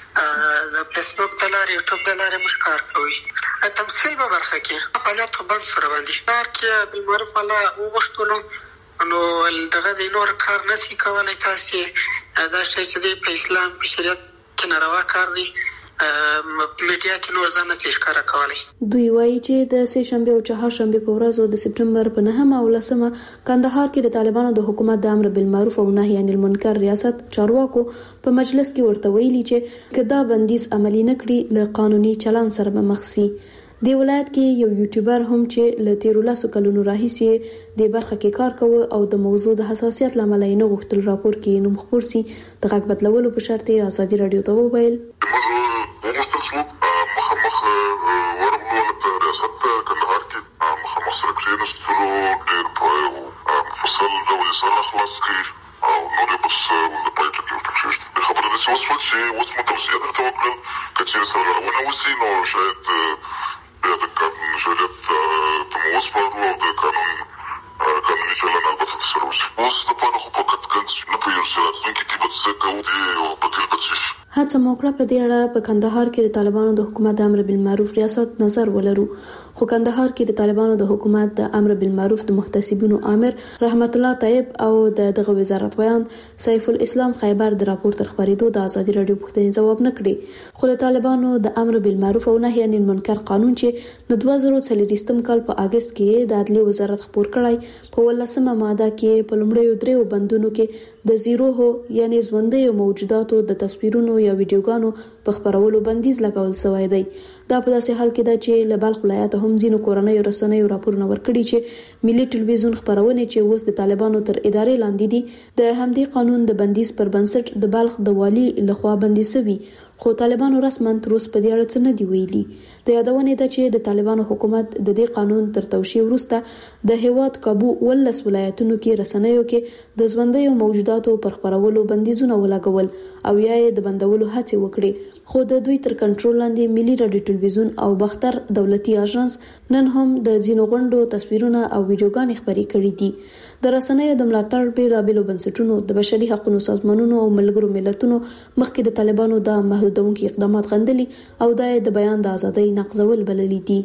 د فیسبوک د لارې یوټیوب د لارې مش کار کوي. تمثيل په برخه کې فعالیت بند سره باندې کار کې بالمعروف الله وغوښتلو نو دغه د نور کار نشي کولای. تاسو دا چې د اسلام په شریعت کې ناروا کار دی میډیا کې نور ځان نه ښکارا کولی. دوی وایي چې د سه شنبه او چهارشنبه په ورځو د سپټمبر په 9 او 10 کندهار کې د طالبانو د حکومت د امر بالمعروف او نهي عن المنکر ریاست چارواکو په مجلس کې ورته ویلي چې کدا بندیز عملی نکړي له قانوني چلان سره به مخ شي. د ولایت کې یو یوټیوبر هم چې له 13 کلونو راهیسې د برخه کې کار کوي او د موضوع د حساسیت لامل یې نه غوښتل راپور کې نوم خبر سي د غږ بدلولو په شرط یې ازادي رادیو ته وویل. هڅه موکړه په دې اړه په کندهار کې د طالبانو د حکومت د امر بالمعروف ریاست نظر ولرو، خو کندهار کې د طالبانو د حکومت د امر بالمعروف د محتسبینو امر رحمت الله طیب او دغه وزارت ویان سیف الاسلام خیبر د راپور تر خبرېدو د ازادي رادیو پوښتنې ځواب نه کړي. خو د طالبانو د امر بالمعروف او نهي عن المنکر قانون چې د 2023م کال په اگست کې د عدلي وزارت خبر کړای په 18مه ماده کې په لومړیو دریو بندونو کې د زیرو هو یعنی ژوندۍ موجوداتو د تصویرونو یا ویډیوګانو په خبرولو بندیز لګول شوی دی. دا په داسې حال کې ده چې له بلخ ولایت هم ځینو کورنیو رسنیو راپورونه ورکړي چې ملي ټلویزیون خبرونه چې اوس د طالبانو تر ادارې لاندې دي د همدې قانون د بندیز پر بنسټ د بلخ د والی لخوا بندي شوی، خو طالبانو رسماً تر اوسه په دې اړه څه نه دی ویلي. د یادونې ده چې د طالبانو حکومت د دې قانون تر توشیح وروسته د هیواد کابو ولس ولایتونو کې رسنیو کې د ژوندیو موجوداتو پر خپرولو بندیزونه ولګول او یا د بندولو هڅې وکړي. خو د دوی تر کنټرول لاندې ملي رادیو ټلویزیون او بختر دولتي اژانس نن هم د ځینو غونډو تصویرونه او ویډیوګانې خپرې کړې دي. د رسنیو د ملاتړ بیلابېلو بنسټونو د بشري حقوقو سازمانونو او ملګرو ملتونو مخکې د طالبانو د محدودونکو اقدامات غندلي او د بیان د ازادۍ نقضول بللي دي.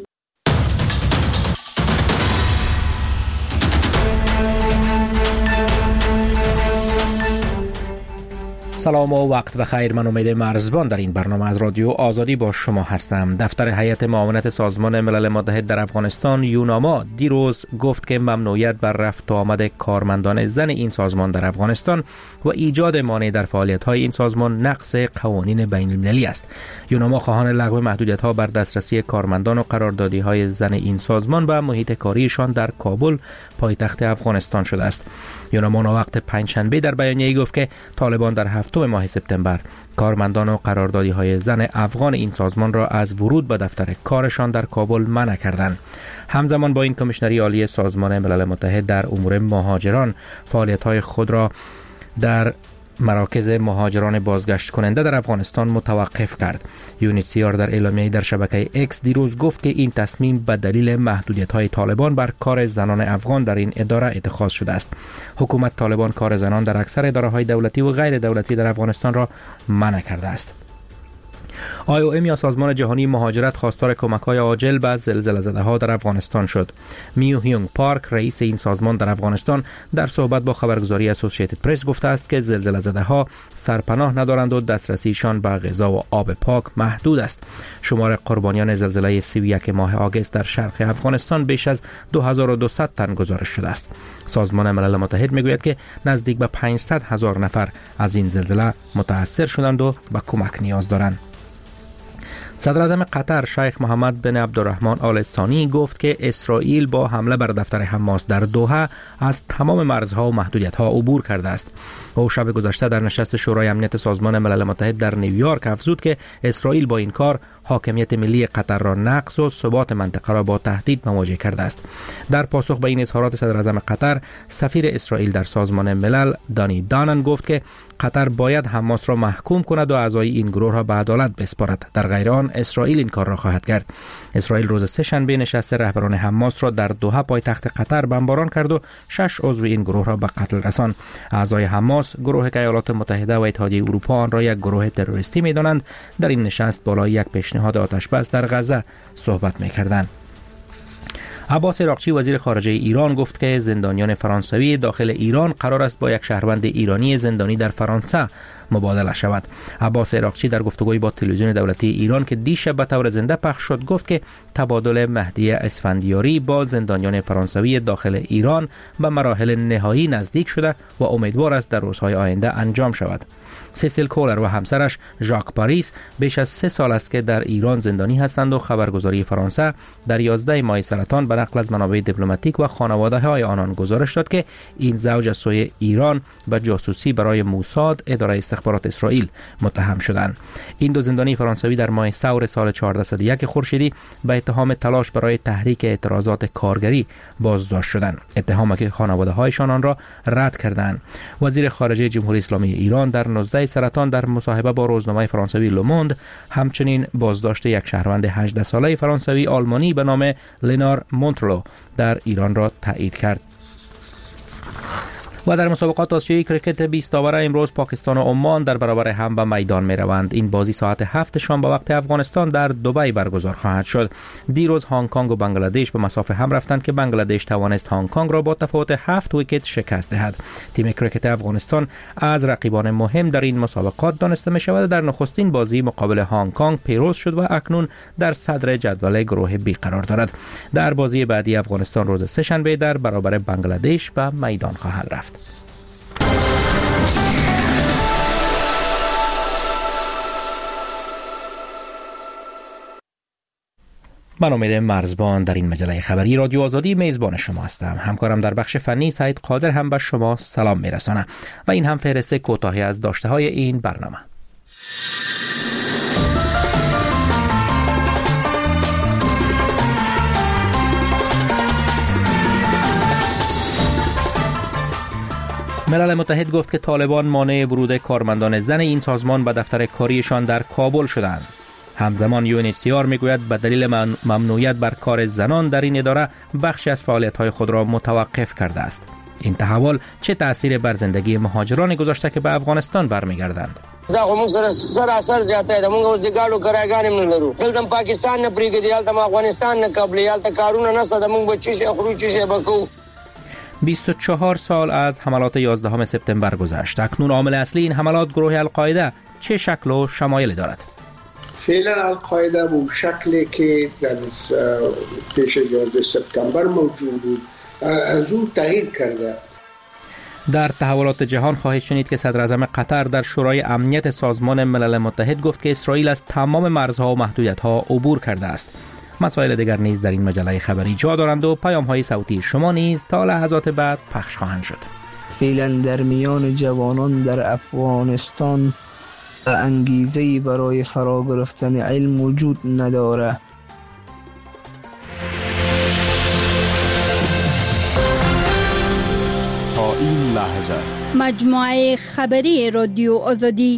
سلام و وقت بخیر. من امید مرزبان در این برنامه از رادیو آزادی با شما هستم. دفتر هیئت معاونت سازمان ملل متحد در افغانستان یوناما دیروز گفت که ممنوعیت بر رفت و آمد کارمندان زن این سازمان در افغانستان و ایجاد مانع در فعالیت‌های این سازمان نقض قوانین بین‌المللی است. یوناما خواهان لغو محدودیت‌ها بر دسترسی کارمندان و قراردادی‌های زن این سازمان و محیط کاریشان در کابل پایتخت افغانستان شده است. یوناما وقت پنجشنبه در بیانیه‌ای گفت که طالبان در هفتم ماه سپتامبر کارمندان و قراردادی‌های زن افغان این سازمان را از ورود به دفتر کارشان در کابل منع کردند. همزمان با این کمیشنری عالی سازمان ملل متحد در امور مهاجران فعالیت‌های خود را در مراکز مهاجران بازگشت کننده در افغانستان متوقف کرد. یونیسیار در اعلامیه‌ای در شبکه اکس دیروز گفت که این تصمیم به دلیل محدودیت‌های طالبان بر کار زنان افغان در این اداره اتخاذ شده است. حکومت طالبان کار زنان در اکثر اداره‌های دولتی و غیر دولتی در افغانستان را منع کرده است. IOM یا سازمان جهانی مهاجرت خواستار کمک‌های عاجل به زلزله‌زده‌ها در افغانستان شد. میو هیونگ پارک رئیس این سازمان در افغانستان در صحبت با خبرگزاری اسوسییتد پرس گفته است که زلزله‌زده‌ها سرپناه ندارند و دسترسیشان به غذا و آب پاک محدود است. شمار قربانیان زلزله 31 ماه آگوست در شرق افغانستان بیش از 2200 تن گزارش شده است. سازمان ملل متحد میگوید که نزدیک به 500,000 نفر از این زلزله متاثر شدند و به کمک نیاز دارند. صدر اعظم قطر شیخ محمد بن عبدالرحمن آل ثانی گفت که اسرائیل با حمله بر دفتر حماس در دوحه از تمام مرزها و محدودیت‌ها عبور کرده است. او شب گذشته در نشست شورای امنیت سازمان ملل متحد در نیویورک افزود که اسرائیل با این کار حاکمیت ملی قطر را نقض و ثبات منطقه را با تهدید مواجه کرده است. در پاسخ به این اظهارات صدر اعظم قطر، سفیر اسرائیل در سازمان ملل دانی دانن گفت که قطر باید حماس را محکوم کند و اعضای این گروه را به عدالت بسپارد. در غیر آن اسرائیل این کار را خواهد کرد. اسرائیل روز سه‌شنبه نشست رهبران حماس را در دوحه پایتخت قطر بمباران کرد و 6 عضو این گروه را به قتل رساند. اعضای حماس، گروهی که ایالات متحده و اتحادیه اروپا آن را یک گروه تروریستی می‌دانند، در این نشست بالای یک پیشنهاد آتش بس در غزه صحبت می‌کردند. عباس عراقچی وزیر خارجه ایران گفت که زندانیان فرانسوی داخل ایران قرار است با یک شهروند ایرانی زندانی در فرانسه مبادله شود. عباس عراقچی در گفتگوی با تلویزیون دولتی ایران که دیشب به طور زنده پخش شد گفت که تبادل مهدی اسفندیاری با زندانیان فرانسوی داخل ایران به مراحل نهایی نزدیک شده و امیدوار است در روزهای آینده انجام شود. سیسیل کولر و همسرش ژاک پاریس بیش از 3 سال است که در ایران زندانی هستند و خبرگزاری فرانسه در 11 ماه سرطان به نقل از منابع دیپلماتیک و خانواده‌های آنان گزارش داد که این زوج از سوی ایران به جاسوسی برای موساد اداره استخبارات اسرائیل متهم شدند. این دو زندانی فرانسوی در ماه ثور سال 1401 خورشیدی به اتهام تلاش برای تحریک اعتراضات کارگری بازداشت شدند. اتهامی که خانواده‌هایشان آن را رد کردند. وزیر خارجه جمهوری اسلامی ایران در 19 سرطان در مصاحبه با روزنامه فرانسوی لوموند همچنین بازداشت یک شهروند 18 ساله فرانسوی آلمانی به نام لنار مونترلو در ایران را تایید کرد. و در مسابقات آسیایی کرکت 20 داوره امروز پاکستان و عمان در برابر هم به میدان می روند. این بازی ساعت 7 شام به وقت افغانستان در دبی برگزار خواهد شد. دیروز هنگ کنگ و بنگلادش به مسافه هم رفتند که بنگلادش توانست هنگ کنگ را با تفاوت 7 ویکت شکست دهد. تیم کرکت افغانستان از رقیبان مهم در این مسابقات دانسته می شود. در نخستین بازی مقابل هنگ کنگ پیروز شد و اکنون در صدر جدول گروه بی قرار دارد. در بازی بعدی افغانستان روز سه‌شنبه در برابر بنگلادش به میدان خواهد رفت. من امید مرزبان در این مجله خبری رادیو آزادی میزبان شما هستم. همکارم در بخش فنی سعید قادر هم به شما سلام میرسانه و این هم فهرست کوتاهی از داشته های این برنامه. ملل متحد گفت که طالبان مانع ورود کارمندان زن این سازمان به دفتر کاریشان در کابل شدند. همزمان UNHCR میگوید به دلیل ممنوعیت بر کار زنان در این اداره بخشی از فعالیت‌های خود را متوقف کرده است. این تحول چه تأثیر بر زندگی مهاجران گذاشته که به افغانستان برمیگردند؟ دا موږ سره اثر زیاته ده. موږ اوس د گاډو کرایګانې نه لرو. دلته پاکستان نه پریږدي، دلته افغانستان نه قبلې، دلته کارونه نشته ده. موږ بچی شي خروج شي بکو. 24 سال از حملات 11 سپتامبر گذشت. اکنون عامل اصلی این حملات گروه القاعده چه شکل و شمایلی دارد؟ فعلا القاعده به شکلی که در پیش 11 سپتامبر موجود بود از اون تغییر کرده. در تحولات جهان خواهید شنید که صدر اعظم قطر در شورای امنیت سازمان ملل متحد گفت که اسرائیل از تمام مرزها و محدودیت‌ها عبور کرده است. مسائل دیگر نیز در این مجله خبری جا دارند و پیام‌های صوتی شما نیز تا لحظات بعد پخش خواهند شد. فعلا در میان جوانان در افغانستان انگیزه‌ای برای فرا گرفتن علم وجود ندارد. تا این لحظه مجموعه خبری رادیو آزادی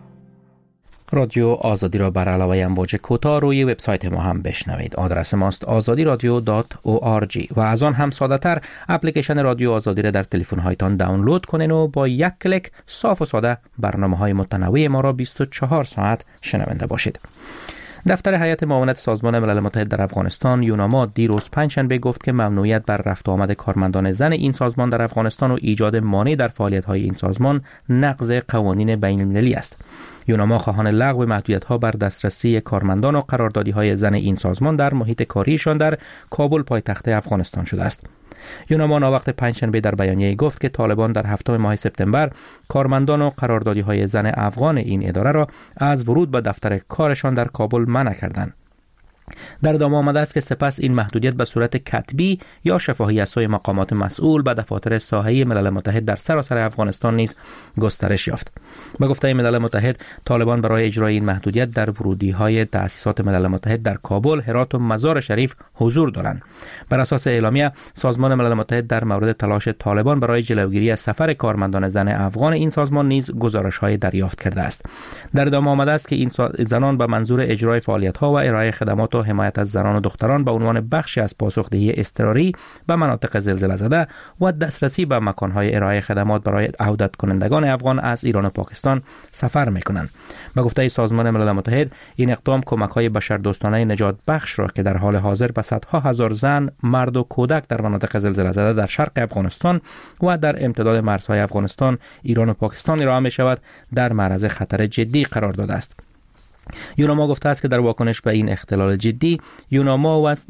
را بر علاوه امواج کوتاه روی وبسایت ما هم بشنوید. آدرس ماست azadiradio.org و از آن هم ساده تر اپلیکیشن رادیو آزادی را در تلفن هایتان دانلود کنین و با یک کلیک صاف و ساده برنامه‌های متنوع ما را 24 ساعت شنونده باشید. دفتر هیئت معاونت سازمان ملل متحد در افغانستان یوناما دیروز پنجشنبه گفت که ممنوعیت بر رفت و آمد کارمندان زن این سازمان در افغانستان و ایجاد مانع در فعالیت‌های این سازمان نقض قوانین بین‌المللی است. یوناما خواهان لغو محدودیت‌ها بر دسترسی کارمندان و قراردادی‌های زن این سازمان در محیط کاریشان در کابل پایتخت افغانستان شده است. یوناما ناوقت پنجشنبه در بیانیه گفت که طالبان در 7 ماه سپتامبر کارمندان و قراردادی‌های زن افغان این اداره را از ورود به دفتر کارشان در کابل منع کردند. در ادامه آمده است که سپس این محدودیت به صورت کتبی یا شفاهی از سوی مقامات مسئول به دفاتر ساحه‌ای ملل متحد در سراسر افغانستان نیز گسترش یافت. به گفته ملل متحد، طالبان برای اجرای این محدودیت در ورودی‌های تأسیسات ملل متحد در کابل، هرات و مزار شریف حضور دارند. بر اساس اعلامیه، سازمان ملل متحد در مورد تلاش طالبان برای جلوگیری از سفر کارمندان زن افغان این سازمان نیز گزارش‌های دریافت کرده است. در ادامه آمده است که این زنان به منظور اجرای فعالیت‌ها و ارائه خدمات و حمایت از زنان و دختران به عنوان بخشی از پاسخدهی اضطراری به مناطق زلزله زده و دسترسی به مکان‌های ارائه خدمات برای عودت کنندگان افغان از ایران و پاکستان سفر می‌کنند. به گفته سازمان ملل متحد، این اقدام کمک‌های بشردوستانه نجات بخش را که در حال حاضر به صدها هزار زن، مرد و کودک در مناطق زلزله زده در شرق افغانستان و در امتداد مرزهای افغانستان، ایران و پاکستان ارائه می‌شود، در معرض خطر جدی قرار داده است. یوناما گفته است که در واکنش به این اختلال جدی، یوناما و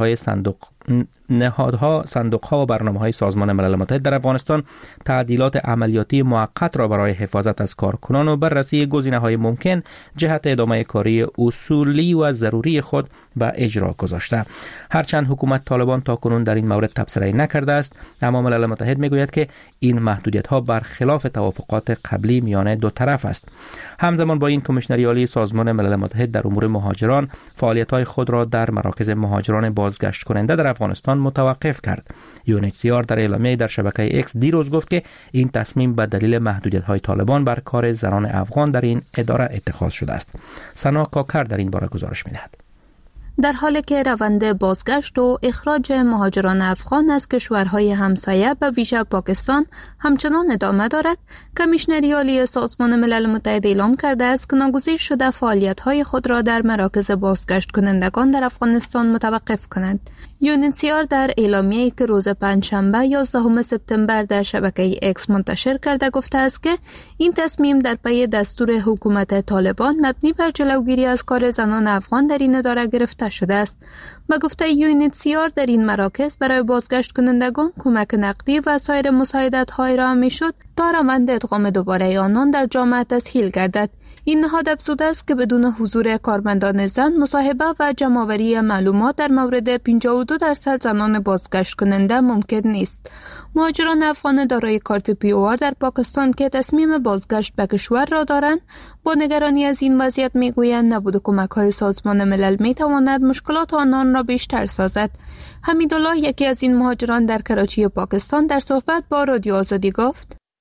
نهادها صندوق‌ها و برنامه‌های سازمان ملل متحد در افغانستان تعدیلات عملیاتی موقت را برای حفاظت از کارکنان و بررسی گزینه‌های ممکن جهت ادامه کاری اصولی و ضروری خود به اجرا گذاشته. هرچند حکومت طالبان تاکنون در این مورد تبصره نکرده است، اما ملل متحد میگوید که این محدودیت‌ها برخلاف توافقات قبلی میان دو طرف است. همزمان با این، کمیشنری عالی سازمان ملل متحد در امور مهاجران فعالیت‌های خود را در مراکز مهاجران بازگشت کننده در افغانستان متوقف کرد. UNHCR در اعلامیه در شبکه ایکس دیروز گفت که این تصمیم به دلیل محدودیت‌های طالبان بر کار زنان افغان در این اداره اتخاذ شده است. سنا کاکر در این باره گزارش می‌دهد. در حالی که روند بازگشت و اخراج مهاجران افغان از کشورهای همسایه به ویژه پاکستان همچنان ادامه دارد، کمیشنری عالی سازمان ملل متحد اعلام کرده است که ناگزیر شده فعالیت‌های خود را در مراکز بازگشت کنندگان در افغانستان متوقف کند. UNHCR در اعلامیه‌ای که روز پنجشنبه 11 سپتامبر در شبکه ایکس منتشر کرده گفته است که این تصمیم در پی دستور حکومت طالبان مبنی بر جلوگیری از کار زنان افغان در این اداره گرفته شده است. به گفته UNHCR در این مراکز برای بازگشت کنندگان کمک نقدی و سایر مساعدت‌های ارائه می‌شد تا روند ادغام دوباره آنان در جامعه تسهیل گردد. این نهاد افزوده است که بدون حضور کارمندان زن، مصاحبه و جمع‌آوری معلومات در مورد 52% زنان بازگشت کننده ممکن نیست. مهاجران افغان دارای کارت پی‌او در پاکستان که تصمیم بازگشت به کشور را دارند، با نگرانی از این وضعیت میگویند نبود کمک‌های سازمان ملل میتواند مشکلات آنان را بیشتر سازد. حمیدالله، یکی از این مهاجران در کراچی پاکستان، در صحبت با رادیو آزادی گفت: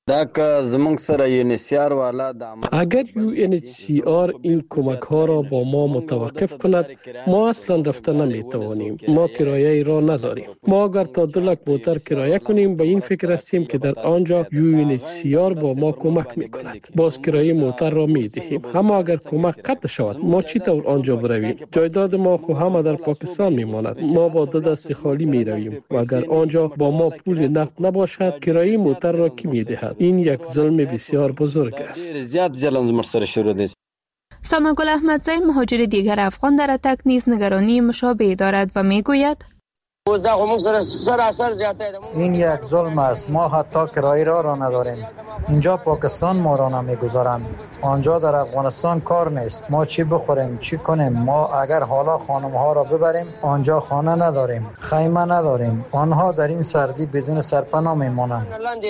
اگر UNHCR این کمک ها را با ما متوقف کند ما اصلا رفته نمی توانیم. ما کرایه را نداریم. ما اگر تا 2 لک موتر کرایه کنیم به این فکر هستیم که در آنجا UNHCR با ما کمک می کند. باز کرایه موتر را می دهیم. اما اگر کمک قطع شود ما چی طور آنجا برویم؟ جایداد ما خو همه در پاکستان می ماند. ما با 2 دست خالی می رویم و اگر آنجا با ما پول نقد نباشد کرایه موتر را کی می دهد؟ این یک ظلم بسیار بزرگ است. ساناگل احمدزی مهاجر دیگر افغان در اتک نیز نگرانی مشابه دارد و می گوید این یک ظلم است. ما حتی کرایه را نداریم. اینجا پاکستان ما را نمیگذارند. آنجا در افغانستان کار نیست. ما چی بخوریم چی کنیم؟ ما اگر حالا خانم ها را ببریم آنجا خانه نداریم، خیمه نداریم. آنها در این سردی بدون سرپناه میمانند.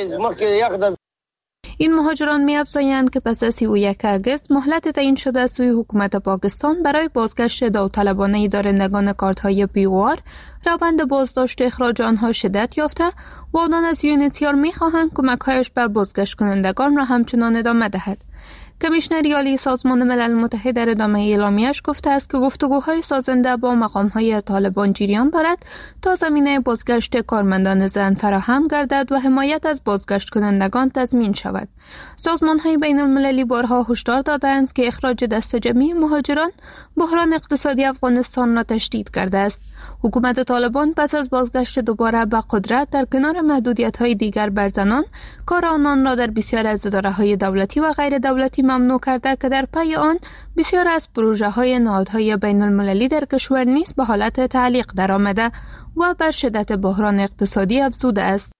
این مهاجران می‌افزایند که پس از 31 آگوست مهلت تعیین شده از سوی حکومت پاکستان برای بازگشت داوطلبانه دارندگان کارت‌های پی‌اوآر روند بازداشت اخراج آنها شدت یافته و آنان از UNHCR می‌خواهند کمک‌هایش به بازگشت کنندگان را همچنان ادامه دهد. کمیشنر عالی سازمان ملل متحد در ادامه اعلامیه‌اش گفته است که گفتگوهای سازنده با مقام‌های طالبان جریان دارد تا زمینه بازگشت کارمندان زن فراهم گردد و حمایت از بازگشت کنندگان تضمین شود. سازمان‌های بین‌المللی بارها هشدار دادند که اخراج دست جمعی مهاجران بحران اقتصادی افغانستان را تشدید کرده است. حکومت طالبان پس از بازگشت دوباره به قدرت در کنار محدودیت‌های دیگر بر زنان، کار آنان را در بسیار از اداره‌های دولتی و غیر دولتی ممنوع کرده که در پی آن بسیار از پروژه‌های نهادهای بین‌المللی در کشور نیز به حالت تعلیق درآمده و بر شدت بحران اقتصادی افزوده است.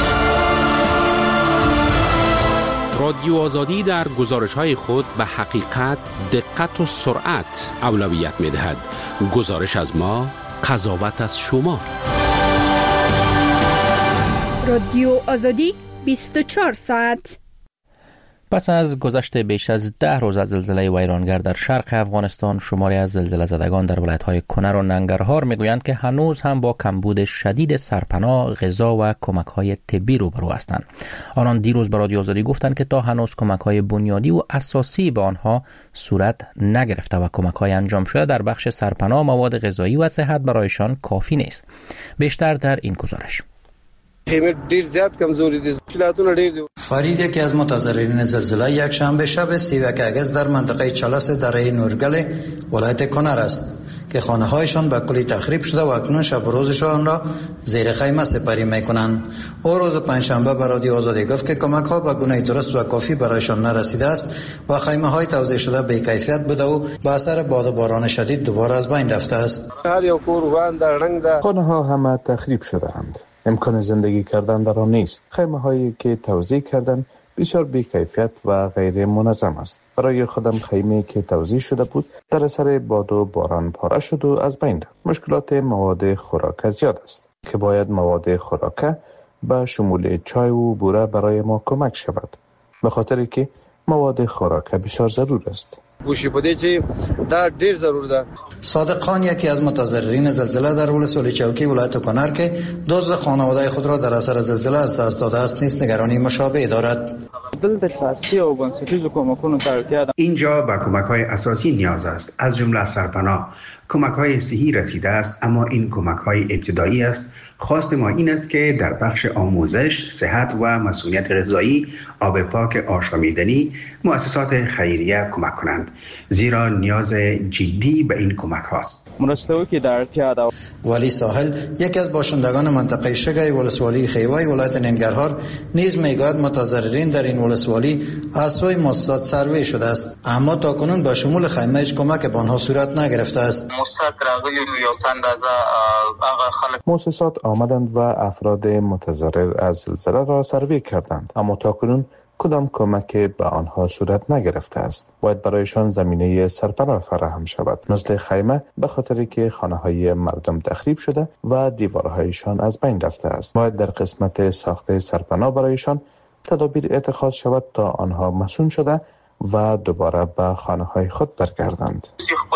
رادیو آزادی در گزارش‌های خود به حقیقت، دقت و سرعت اولویت می‌دهد. گزارش از ما، قضاوت از شما. رادیو آزادی 24 ساعت. پس از گذشت بیش از 10 روز از زلزله ویرانگر در شرق افغانستان، شماری از زلزله زدگان در ولایت‌های کنر و ننگرهار میگویند که هنوز هم با کمبود شدید سرپناه، غذا و کمک‌های طبی روبرو هستند. آنان دیروز به رادیو آزادی گفتند که تا هنوز کمک‌های بنیادی و اساسی به آنها صورت نگرفته و کمک‌های انجام شده در بخش سرپناه، مواد غذایی و صحت برایشان کافی نیست. بیشتر در این گزارش. ډیر زیات کمزوري دي. مشکلاتونه ډیر دي. فرید یکی از متضررین زلزله یک شنبه شب 31 آگوست در منطقه چالس دره نورگل ولایت کنر است که خانه‌هایشان به کلی تخریب شده و اکنون شب و روزشان را زیر خیمه سپری می‌کنند. او روز پنجشنبه به رادیو آزادی گفت که کمک‌ها به گونه درست و کافی برایشان نرسیده است و خیمه‌های توزیع شده بی‌کیفیت بوده و به اثر باد و باران شدید دوباره از بین رفته است. هر یک کور وان در رنگ ده. خانه‌ها همه تخریب شده‌اند. امکان زندگی کردن در آن نیست. خیمه‌هایی که توزیع کردن بسیار بی‌کیفیت و غیر منظم است. برای خودم خیمه‌ای که توزیع شده بود در اثر باد و باران پاره شد و از بین رفت. مشکلات مواد خوراک زیاد است که باید مواد خوراک به شمول چای و بوره برای ما کمک شود، به خاطر که مواد خوراک بسیار ضرور است. گوشی بده چې دا ډیر ضرور ده. صادق خان یکی از متضررین زلزله در ولسوالی چوکی ولایت کنر که دزد خانواده خود را در اثر زلزله از دست داده است نیز نگرانی مشابه دارد. دلته اساسي او بنسټیزو کومکونو ته اړتیا ده. اینجا به کمک‌های اساسی نیاز است، از جمله سرپناه. کمک‌های صحی رسیده است، اما این کمک‌های ابتدایی است. خواست ما این است که در بخش آموزش، صحت و مسئولیت غذایی، آب پاک آشامیدنی مؤسسات خیریه کمک کنند، زیرا نیاز جدی به این کمک هاست. مرسته‌ای در اړتیا ده. ولی ساحل یکی از باشندگان منطقه شگای ولسوالی خیوای ولایت ننگرهار نیز میگوید متضررین در این ولسوالی از سوی مؤسسات سروی شده است، اما تاکنون به شمول خیمه هیچ کمک به آنها صورت نگرفته است. مؤسسات آمدند و افراد متضرر از زلزله را سروی کردند، اما تاکنون کدام کمک به آنها صورت نگرفته است. باید برایشان زمینه سرپناه فراهم شود، مثل خیمه، به خاطر که خانه‌های مردم تخریب شده و دیوارهایشان از بین رفته است. باید در قسمت ساخت سرپناه برایشان تدابیر اتخاذ شود تا آنها مسئول شده و دوباره به خانه‌های خود برگردند.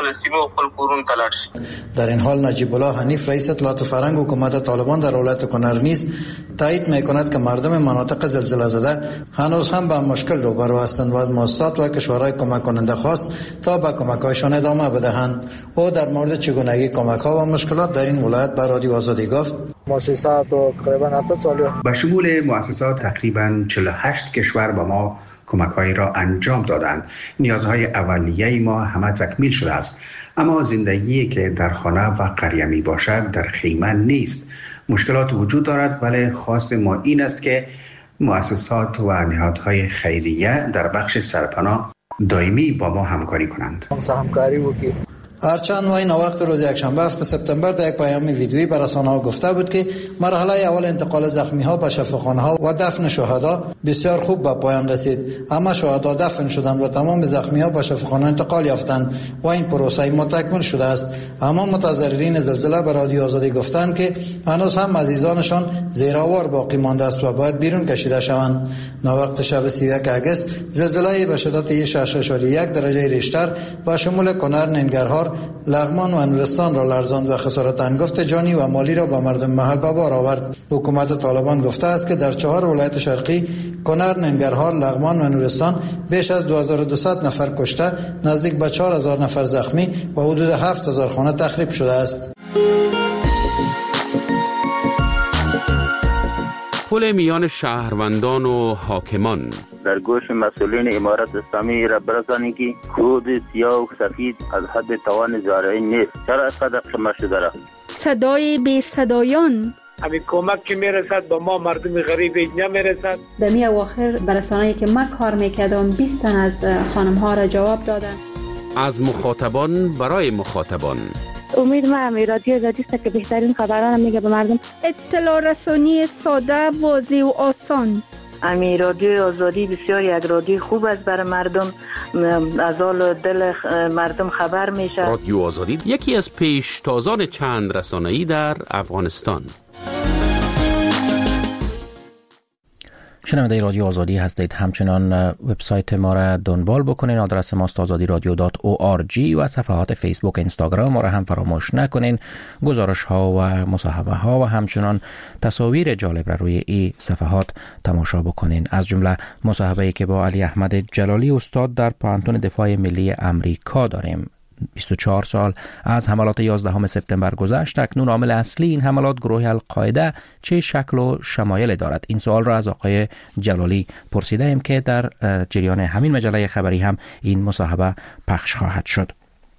در این حال نجیب الله حنیف رئیس اطلاعات فرهنگ حکومت طالبان در ولایت کنر نیز تایید می‌کند که مردم مناطق زلزله زده هنوز هم با مشکل روبرو هستند و از مؤسسات و کشورهای کمک کننده خواست تا به کمک‌هایشان ادامه بدهند. او در مورد چگونگی کمک‌ها و مشکلات در این ولایت به رادیو آزادی گفت: مؤسسات تقریبا 8 سال به شمول مؤسسات تقریبا 48 کشور به ما کمک‌هایی را انجام دادند. نیازهای اولیه ما همه تکمیل شده است، اما زندگی که در خانه و قریه می باشد در خیمه نیست. مشکلات وجود دارد، ولی خواست ما این است که مؤسسات و نهادهای خیریه در بخش سرپناه دائمی با ما همکاری کنند. همکاری وکړي. هرچند و این وقت روز یکشنبه 7 سپتامبر در یک پیام ویدیویی به رسانه‌ها گفته بود که مرحله اول انتقال زخمی‌ها به شفاخانه‌ها و دفن شهدا بسیار خوب به پایان رسید، اما شهدا دفن شدند و تمام زخمی‌ها به شفاخانه انتقال یافتند و این پروسه متکمل شده است. اما متضررین زلزله به رادیو آزادی گفتند که هنوز هم عزیزانشان زیرآوار باقی مانده است و باید بیرون کشیده شوند. وقت شب 31 اگست زلزله به شدت 6.1 درجه ریشتر با شمول کنر، ننگرهار، لغمان و نورستان را لرزاند و خسارت انگفت جانی و مالی را به مردم محل به بار آورد. حکومت طالبان گفته است که در 4 ولایت شرقی کنر، ننگرهار، لغمان و نورستان بیش از 2200 نفر کشته، نزدیک به 4000 نفر زخمی و حدود 7000 خانه تخریب شده است. پل میان شهروندان و حاکمان در گوش مسئولین امارت اسلامی را برسانید که کود سیاه و سفید از حد توان زارعین نیست. چرا اینقدر شما شده را؟ صدای بی صدایان. همین کمک که میرسد با ما مردم غریب نمیرسد. در می اواخر برسانه‌ای که من کار میکردم 20 تن از خانم ها را جواب دادن. از مخاطبان برای مخاطبان. امید ما رادیو آزادی است که بهترین خبران میگه به مردم. اطلاع رسانی ساده، واضح و آسان. رادیو آزادی بسیار یک رادیو خوب است برای مردم، از حال دل مردم خبر میشه. رادیو آزادی یکی از پیشتازان چند رسانه‌ای در افغانستان. شنونده رادیو آزادی هستید. همچنان وبسایت ما را دنبال بکنین. آدرس ماست azadiradio.org و صفحات فیسبوک، اینستاگرام ما را هم فراموش نکنین. گزارش ها و مصاحبه ها و همچنان تصاویر جالب را روی این صفحات تماشا بکنین. از جمله مصاحبه‌ای که با علی احمد جلالی استاد در پوهنتون دفاع ملی امریکا داریم. 24 سال از حملات 11 سپتامبر گذشت. اکنون عامل اصلی این حملات گروه القاعده چه شکل و شمایل دارد؟ این سوال را از آقای جلالی پرسیده ایم که در جریان همین مجله خبری هم این مصاحبه پخش خواهد شد.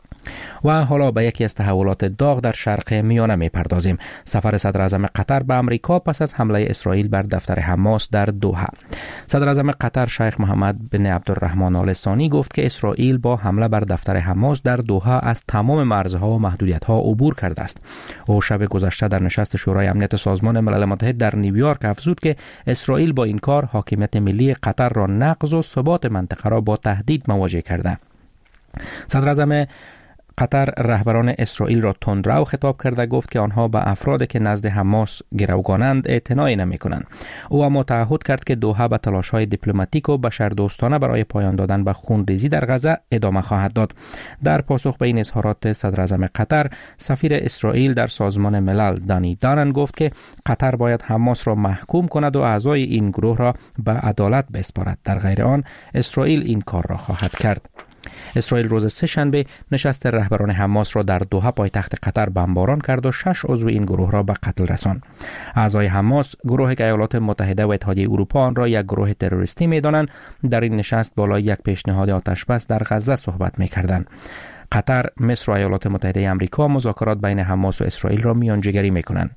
و حالا به یکی از تحولات داغ در شرق میانه میپردازیم. سفر صدر اعظم قطر به امریکا پس از حمله اسرائیل بر دفتر حماس در دوحه. صدر اعظم قطر شیخ محمد بن عبدالرحمن آل ثانی گفت که اسرائیل با حمله بر دفتر حماس در دوحه از تمام مرزها و محدودیت‌ها عبور کرده است. او شب گذشته در نشست شورای امنیت سازمان ملل متحد در نیویورک افزود که اسرائیل با این کار حاکمیت ملی قطر را نقض و ثبات منطقه را با تهدید مواجه کرده. صدر اعظم قطر رهبران اسرائیل را تندرو خطاب کرده گفت که آنها به افرادی که نزد حماس گروگانند اعتنایی نمی‌کنند. او اما تعهد کرد که دوحه به تلاش‌های دیپلماتیک و بشردوستانه برای پایان دادن به خونریزی در غزه ادامه خواهد داد. در پاسخ به این اظهارات صدر اعظم قطر، سفیر اسرائیل در سازمان ملل دانی دانن گفت که قطر باید حماس را محکوم کند و اعضای این گروه را به عدالت بسپارد. در غیر آن اسرائیل این کار را خواهد کرد. اسرائیل روز سه‌شنبه نشست رهبران حماس را در دوحه پایتخت قطر بمباران کرد و 6 عضو این گروه را به قتل رساند. اعضای حماس، گروهی که ایالات متحده و اتحادیه اروپا آن را یک گروه تروریستی می‌دانند، در این نشست بالای یک پیشنهاد آتش‌بس در غزه صحبت می‌کردند. قطر، مصر و ایالات متحده آمریکا مذاکرات بین حماس و اسرائیل را میانجیگری می‌کنند.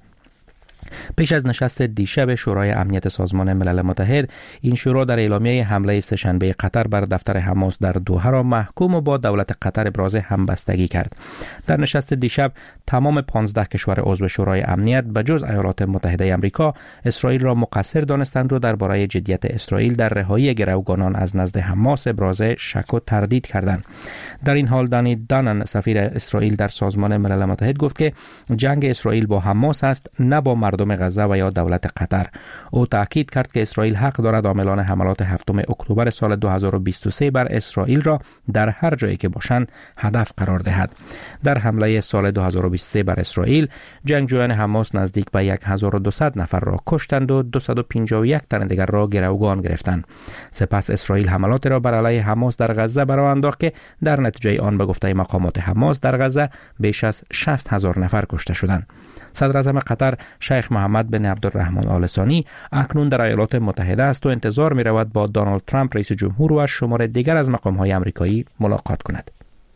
پیش از نشست دیشب شورای امنیت سازمان ملل متحد، این شورا در اعلامیه حمله سه‌شنبه قطر بر دفتر حماس در دوحه را محکوم و با دولت قطر ابراز همبستگی کرد. در نشست دیشب تمام 15 کشور عضو شورای امنیت به جز ایالات متحده آمریکا اسرائیل را مقصر دانستند و درباره جدیت اسرائیل در رهایی گروگانان از نزد حماس ابراز شک و تردید کردند. در این حال دانی دانن، سفیر اسرائیل در سازمان ملل متحد گفت که جنگ اسرائیل با حماس است، نه با مردم غزه غزه و یا دولت قطر. او تاکید کرد که اسرائیل حق دارد عاملان حملات 7 اکتبر سال 2023 بر اسرائیل را در هر جایی که باشند هدف قرار دهد. در حمله سال 2023 بر اسرائیل، جنگجویان حماس نزدیک به 1200 نفر را کشتند و 251 تن دیگر را گروگان گرفتند. سپس اسرائیل حملات را بر علیه حماس در غزه به راه انداخت که در نتیجه آن به گفته مقامات حماس در غزه بیش از 60,000 نفر کشته شدند. صدر اعظم قطر شیخ محمد بن عبدالرحمن آل ثانی اکنون در ایالات متحده است و انتظار می رود با دونالد ترامپ رئیس جمهور و شمار دیگر از مقام‌های آمریکایی ملاقات کند.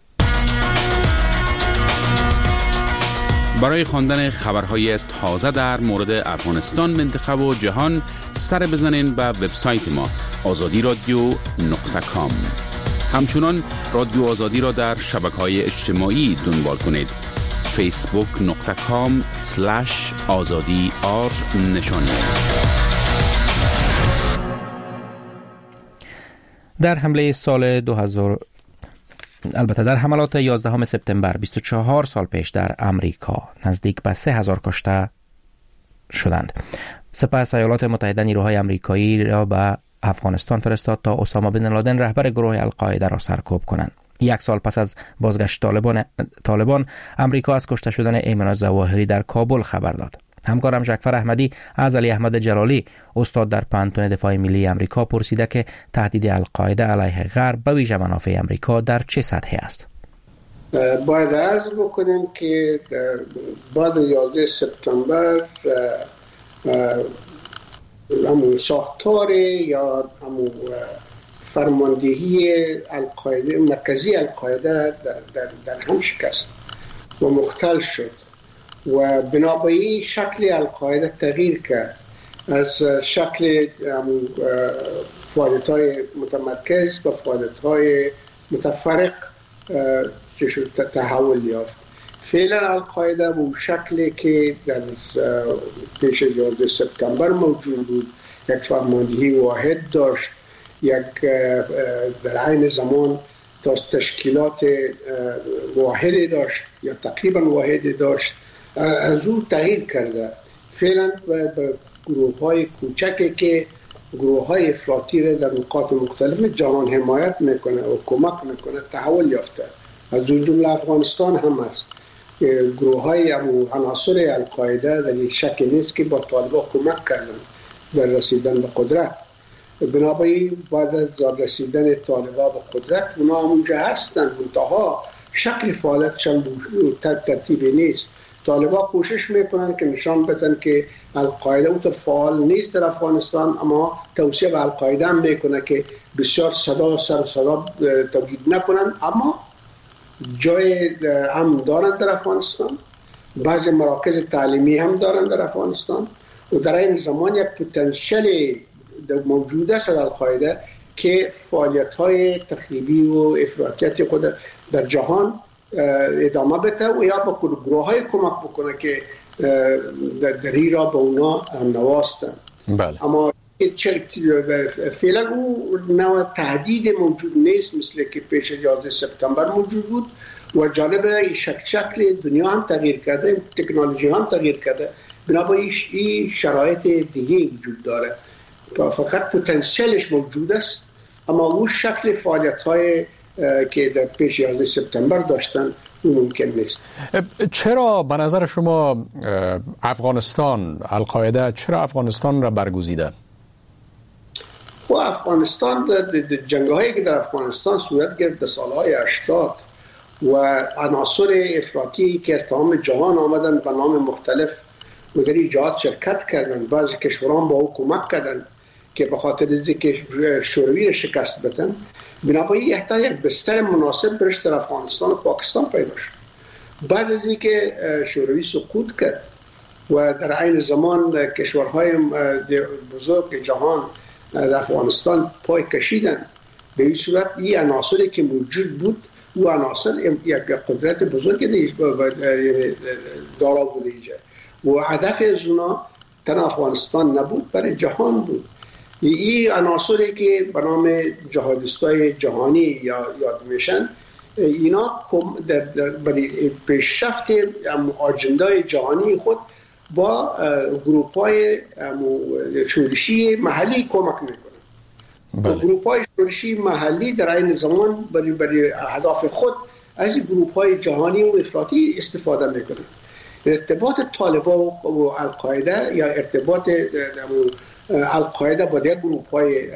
برای خواندن خبرهای تازه در مورد افغانستان، منطقه و جهان سر بزنین به وبسایت ما azadiradio.com. همچنان رادیو آزادی را در شبکه‌های اجتماعی دنبال کنید. facebook.com/azadi_r نشانی است. در حمله سال 2000 البته در حملات 11 سپتامبر 24 سال پیش در امریکا نزدیک به 3000 کشته شدند. سپس ایالات متحده نیروهای آمریکایی را به افغانستان فرستاد تا اسامه بن لادن رهبر گروه القاعده را سرکوب کنند. 1 سال پس از بازگشت طالبان، امریکا از کشته شدن ایمن الظواهری در کابل خبر داد. همکارم جعفر احمدی از علی احمد جلالی، استاد در پانتون دفاع ملی امریکا، پرسیده که تهدید القاعده علیه غرب به ویژه منافع امریکا در چه سطحی است؟ باید عرض بکنیم که بعد 11 سپتامبر همون ساختار یا همون فرماندهی القاعده مرکزی القاعده در هم شکست و مختل شد و بنابراین شکل القاعده تغییر کرد از شکل فعالیت‌های متمرکز به فعالیت‌های متفرق که شد تحول یافت. فعلا القاعده به شکلی که در پیش 11 سپتامبر موجود بود، یک فرماندهی واحد داشت، یک در عین زمان تشکیلات واحدی داشت یا تقریبا واحدی داشت، از او تغییر کرده. فعلا به گروه‌های کوچکی که گروه‌های افراطی را در نقاط مختلف جهان حمایت میکنه و کمک میکنه تحول یافته. از جمله افغانستان هم است. گروه‌های عناصر القاعده در یک شک نیست که با طالبان کمک کردن در رسیدن به قدرت. بنابراین بعد از رسیدن طالبان به قدرت اونا همونجا هستن، منتها شکل فعالیتشان ترتیبی نیست. طالبان کوشش میکنن که نشان بدن که القاعده اونطور فعال نیست در افغانستان، اما توصیه به القاعده هم میکنه که بسیار صدا تولید نکنن، اما جای هم دارن در افغانستان، بعضی مراکز تعلیمی هم دارن در افغانستان و در این زمان یک پتانسیل موجود است در القاعده که فعالیت‌های تخریبی و افراطیت خود در جهان ادامه بده و یا با گروه‌های کمک بکنه که در را به اونا هم نواستن. بله. اما فعلا او نوع تهدید موجود نیست مثل که پیش 11 سپتامبر موجود بود و جالب شکل دنیا هم تغییر کرده، تکنولوژی هم تغییر کرده، بنابراین این شرایط دیگه وجود داره. فقط پتانسیلش موجود است، اما اون شکل فعالیت‌های که در پیش 11 سپتامبر داشتن اون ممکن نیست. چرا به نظر شما افغانستان، القاعده چرا افغانستان را برگزیده؟ خب افغانستان جنگ‌هایی که در افغانستان صورت گرفت در سال‌های 80 و عناصر افراطی که از تمام جهان آمدن به نام مختلف و در این جهات شرکت کردن، بعضی کشوران با او کمک کردن که به خاطر اینکه شوروی را شکست بدن، بنابراین احتیاج یک بستر مناسب برش در افغانستان و پاکستان پیدا شد. بعد از اینکه شوروی سقوط کرد و در عین زمان کشورهای بزرگ جهان در افغانستان پای کشیدن، به این صورت این عناصری که موجود بود و عناصر یک قدرت بزرگ دارا بوده و هدف از اونا تن افغانستان نبود، برای جهان بود. این عناصری که به نام جهادیستای جهانی یا یاد میشن، اینا برای پیشرفت اجندای جهانی خود با گروه‌های شورشی محلی کمک میکنن. گروه‌های شورشی محلی در این زمان برای اهداف خود از گروه‌های جهانی و افراطی استفاده میکنن. ارتباط طالبان و القاعده یا ارتباط القاعده با دیگر گروه‌های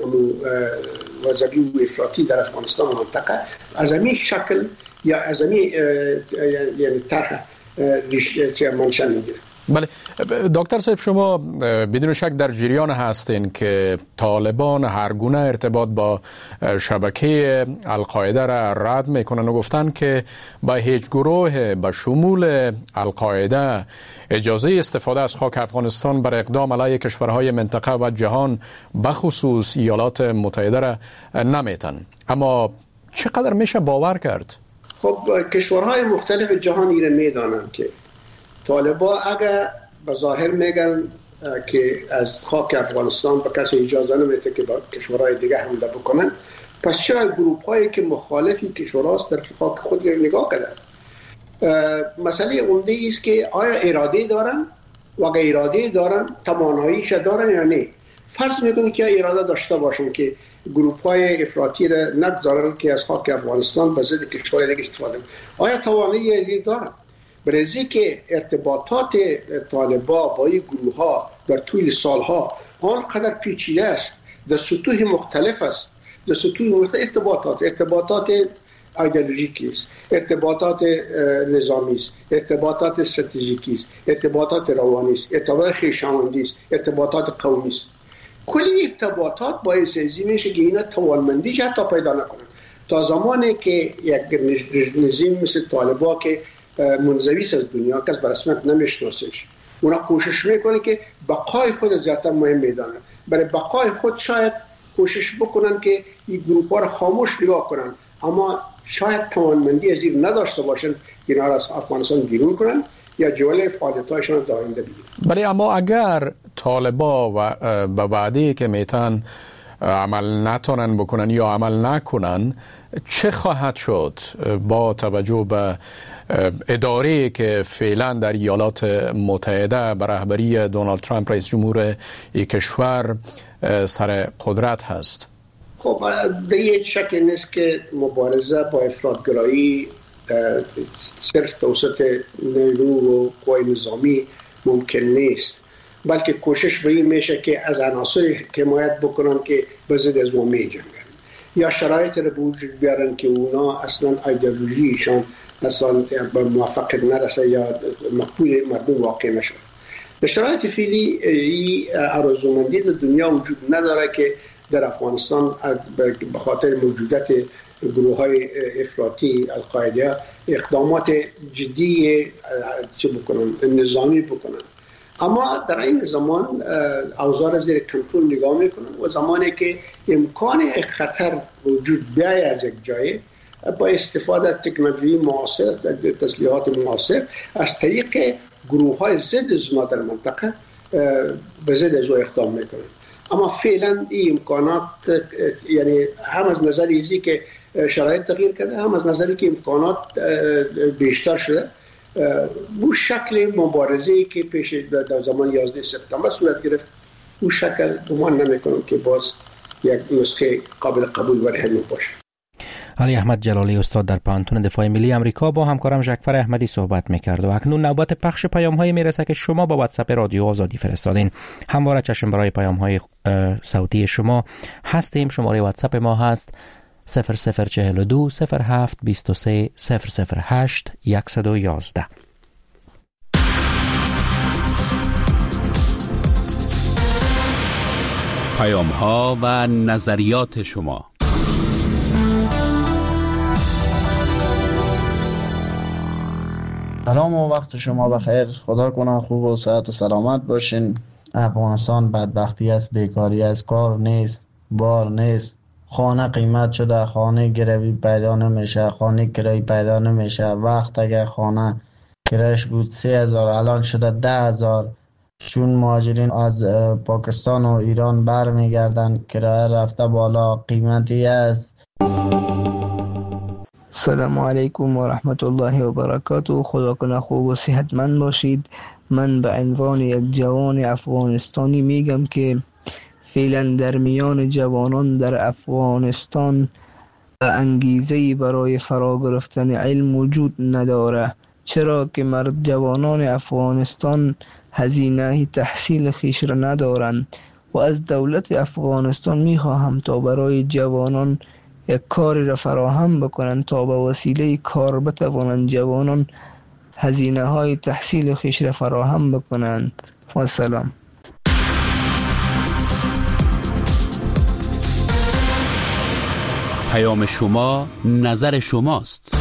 وظیفی و افراطی در افغانستان و منطقه از همین شکل یا از همین یعنی طرح منشأ میگیره. بله دکتر صاحب، شما بدون شک در جریان هستین که طالبان هر گونه ارتباط با شبکه القاعده را رد میکنن و گفتن که با هیچ گروه به شمول القاعده اجازه استفاده از خاک افغانستان بر اقدام علیه کشورهای منطقه و جهان بخصوص ایالات متحده را نمیتن. اما چقدر میشه باور کرد؟ خب کشورهای مختلف جهان ایره میدانند که طالبان اگر به ظاهر میگن که از خاک افغانستان به کسی اجازه نمیده که با کشورهای دیگه حمله بکنن، پس چرا گروه هایی که مخالفی کشوراست در خاک خود رو نگاه کردن؟ مسئله عمده است که آیا اراده دارن و اگر اراده دارن تواناییش دارن یا نه. فرض میکنیم که اراده داشته باشن که گروه های افراطی را نگذارن که از خاک افغانستان به ضد کشورهای دیگه استفاده کنن. آیا توانایی دارن؟ برای که ارتباطات طالبان با این گروه ها در طول سالها آنقدر پیچیده است، در سطوح مختلف است، در سطوح مختلف ارتباطات ایدئولوژیکی است، ارتباطات نظامی است، ارتباطات استراتژیکی است، ارتباطات روانی است، ارتباطات خویشاوندی است، ارتباطات قومی است. کلی ارتباطات باعث میشه که اینا توانمندی حتی پیدا نکنن. تا زمانی که یک نظام مثل طالبان که منزوی است از دنیا، کس به رسمیت نمیشناسش، اونا کوشش میکنه که بقای خود زیادتر مهم میدانن. برای بقای خود شاید کوشش بکنن که این گروه ها را خاموش نگاه کنن، اما شاید توانمندی از این نداشته باشن که اینا را از افغانستان بیرون کنن یا جوله فعالیتاشون را آینده بگیرن. بله اما اگر طالبان به وعده که میتن عمل نتونن بکنن یا عمل نکنن، چه خواهد شد با توجه به اداره‌ای که فعلا در ایالات متحده به رهبری دونالد ترامپ رئیس جمهور این کشور سر قدرت هست؟ خب دیگه شک نیست که مبارزه با افراطگرایی صرف توسط نیرو و قوای نظامی ممکن نیست، بلکه کوشش به این میشه که از عناصر حمایت بکنن که به ضد از ما می جنگن یا شرایط رو به وجود بیارن که اونا اصلا ایدئولوژیشان اصلا به موافقت نرسه یا مقبول مردم واقع نشه. به شرایط فعلی این آرزومندی در دنیا وجود نداره که در افغانستان به خاطر موجودیت گروه های افراطی القاعده اقدامات جدی نظامی بکنن. اما در این زمان اوضاع زیر کنترل نگاه میکنن و زمانی که امکان خطر وجود بیاید از یک جای با استفاده از تکنولوژی معاصر، تسلیحات معاصر، از طریق گروه های ضد زنا در منطقه به ضد از او اقدام میکنن. اما فعلا این امکانات یعنی هم از نظر ایزی که شرایط تغییر کرده، هم از نظری که امکانات بیشتر شده، بو شکل مبارزه‌ای که پیش در زمان 11 سپتامبر صورت گرفت، بو شکل گمان نمی‌کنم که باز یک نسخه قابل قبول برای همین باشه. علی احمد جلالی استاد در پانتون دفاع ملی امریکا با همکارم ژکفر احمدی صحبت می‌کرد و اکنون نوبت پخش پیام‌های میرسه که شما با واتساپ رادیو آزادی فرستادین. همواره چشم برای پیام‌های صوتی شما هستیم. شماره واتساپ ما هست 0042 07 23 008 111. پیام‌ها و نظریات شما. سلام و وقت شما بخیر. خدا کنه خوب و صحت و سلامت باشین. افغانستان بدبختی است، بیکاری است، کار نیست، بار نیست، خانه قیمت شده، خانه گروی پیدا نمیشه، خانه کرایی پیدا نمیشه. وقت اگر خانه کرایش بود 3000 الان شده 10000. چون مهاجرین از پاکستان و ایران برمیگردن کرایه رفته بالا، قیمتی است. سلام علیکم و رحمت الله و برکاته. خدا کنه خوب و صحتمند باشید. من به عنوان یک جوان افغانستانی میگم که فعلا در میان جوانان در افغانستان انگیزه‌ای برای فرا گرفتن علم وجود نداره، چرا که جوانان افغانستان هزینه تحصیل خیش را ندارند و از دولت افغانستان میخواهم تا برای جوانان یک کاری را فراهم بکنند تا به وسیله کار بتوانند جوانان هزینه های تحصیل خیش را فراهم بکنند. و سلام. پیام شما نظر شماست.